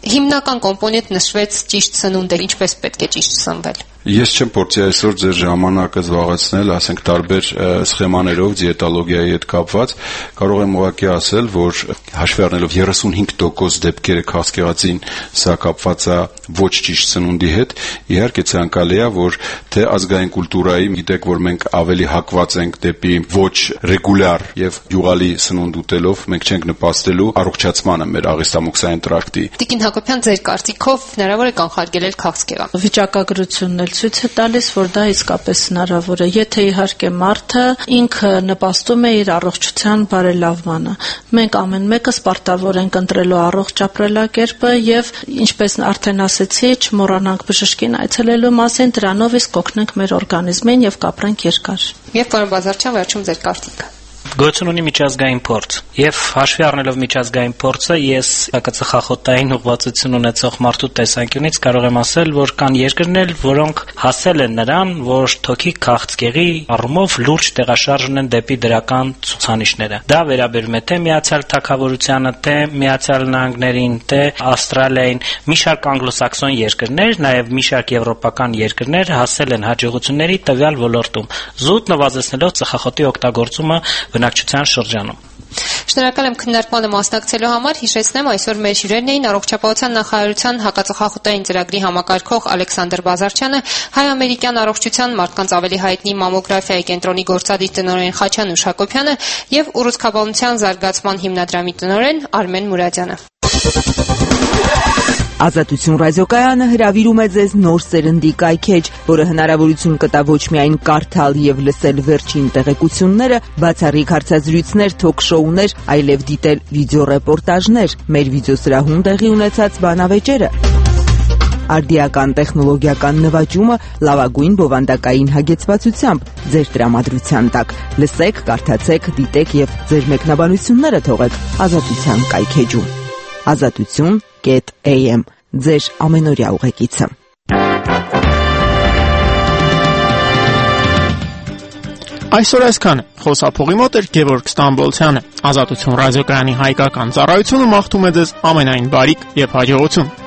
հիմնական կոմպոնենտ նշվեց ճիշտ սնունդը, ինչպես պետք է ճիշտ սնվել։
Ես չեմ փորձի այսօր ձեր ժամանակը զբաղեցնել, ասենք տարբեր սխեմաներով դիետոլոգիայի հետ կապված, կարող եմ ուղղակի ասել, որ հաշվի առնելով երեսունհինգ տոկոս դեպքերը քաղցկեղածին սա կապված է ոչ ճիշտ սնունդի հետ, իհարկե ցանկալի է, որ թե ազգային կուլտուրայի, գիտեք, որ մենք ավելի հակված ենք դեպի ոչ ռեգուլյար եւ յուղալի սնունդ ուտելով, մենք չենք նպաստելու առողջացմանը մեր աղեստամոքսային տրակտի։
Տիկին Հակոբյան, ձեր կարծիքով հնարավոր է կանխարգելել քաղցկեղը։
Վիճակագրությունն ցույց է տալիս, որ դա իսկապես հնարավոր է, եթե իհարկե մարդը ինքը նպաստում է իր առողջության բարելավմանը։ Մենք ամեն մեկս պարտավոր ենք ընտրելու առողջ ապրելակերպը եւ ինչպես արդեն ասեցի, չմոռանանք բժշկին այցելելու մասին, դրանով իսկ կօգնենք մեր օրգանիզմին եւ կապրենք երկար։
Եվ պարոն Բազարչյան, վերջում ձեր կարծիքը։
Գոյություն ունի միջազգային փորձ եւ հաշվի առնելով միջազգային փորձը ես հակածխախոտային ուղղվածություն ունեցող մարդու տեսանկյունից կարող եմ ասել, որ կան երկրներ, որոնք հասել են նրան, որ թոքի քաղցկեղի առումով լուրջ տեղաշարժ ունեն դեպի դրական ցուցանիշները։ Դա վերաբերում է թե Միացյալ Թագավորությանը, թե Միացյալ Նահանգներին, թե Ավստրալիային, մի շարք անգլոսաքսոն երկրներ, նաեւ մի շարք եվրոպական երկրներ հասել են հաջողությունների տվյալ ոլորտում, զուտ նվազեցնելով ծխախոտի օգտագործումը բնակչության շրջանում։
Շնորհակալ եմ քննարկմանը մասնակցելու համար։ Հիշեցնեմ, այսօր մեր հյուրերն էին առողջապահության նախարարության հակածխախոտային ծրագրի համակարգող Ալեքսանդր Բազարչյանը, հայ-ամերիկյան առողջության մարդկանց ավելի հայտնի մամոգրաֆիայի կենտրոնի գործադիր տնօրեն Խաչանուշ Հակոբյանը եւ ուռուցքաբանության զարգացման հիմնադրամի տնօրեն Արմեն Մուրադյանը։
Ազատություն ռադիոկայանը հրավիրում է ձեզ նոր սերնդի կայքեջ, որը հնարավորություն կտա ոչ միայն կարդալ եւ լսել վերջին տեղեկությունները, բացառիկ հարցազրույցներ, թոք-շոուներ, այլև դիտել վիդեոռեպորտաժներ, մեր վիդեոսրահում տեղի ունեցած բանավեճերը, արդիական տեխնոլոգիական նվաճումը լավագույն բովանդակային հագեցվածությամբ ձեր տրամադրության տակ։ Լսեք, կարդացեք, դիտեք եւ ձեր մեկնաբանությունները թողեք Ազատության կայքեջում։ Ազատություն am ձեր ամենօրյա ուղեկիցը։
Այսօր այսքանը։ Խոսափողի մոտ էր Գևորգ Ստամբոլցյանը։ Ազատություն ռադիոկայանի հայկական ծառայությունը մաղթում է ձեզ ամենայն բարիք եւ հաջողություն։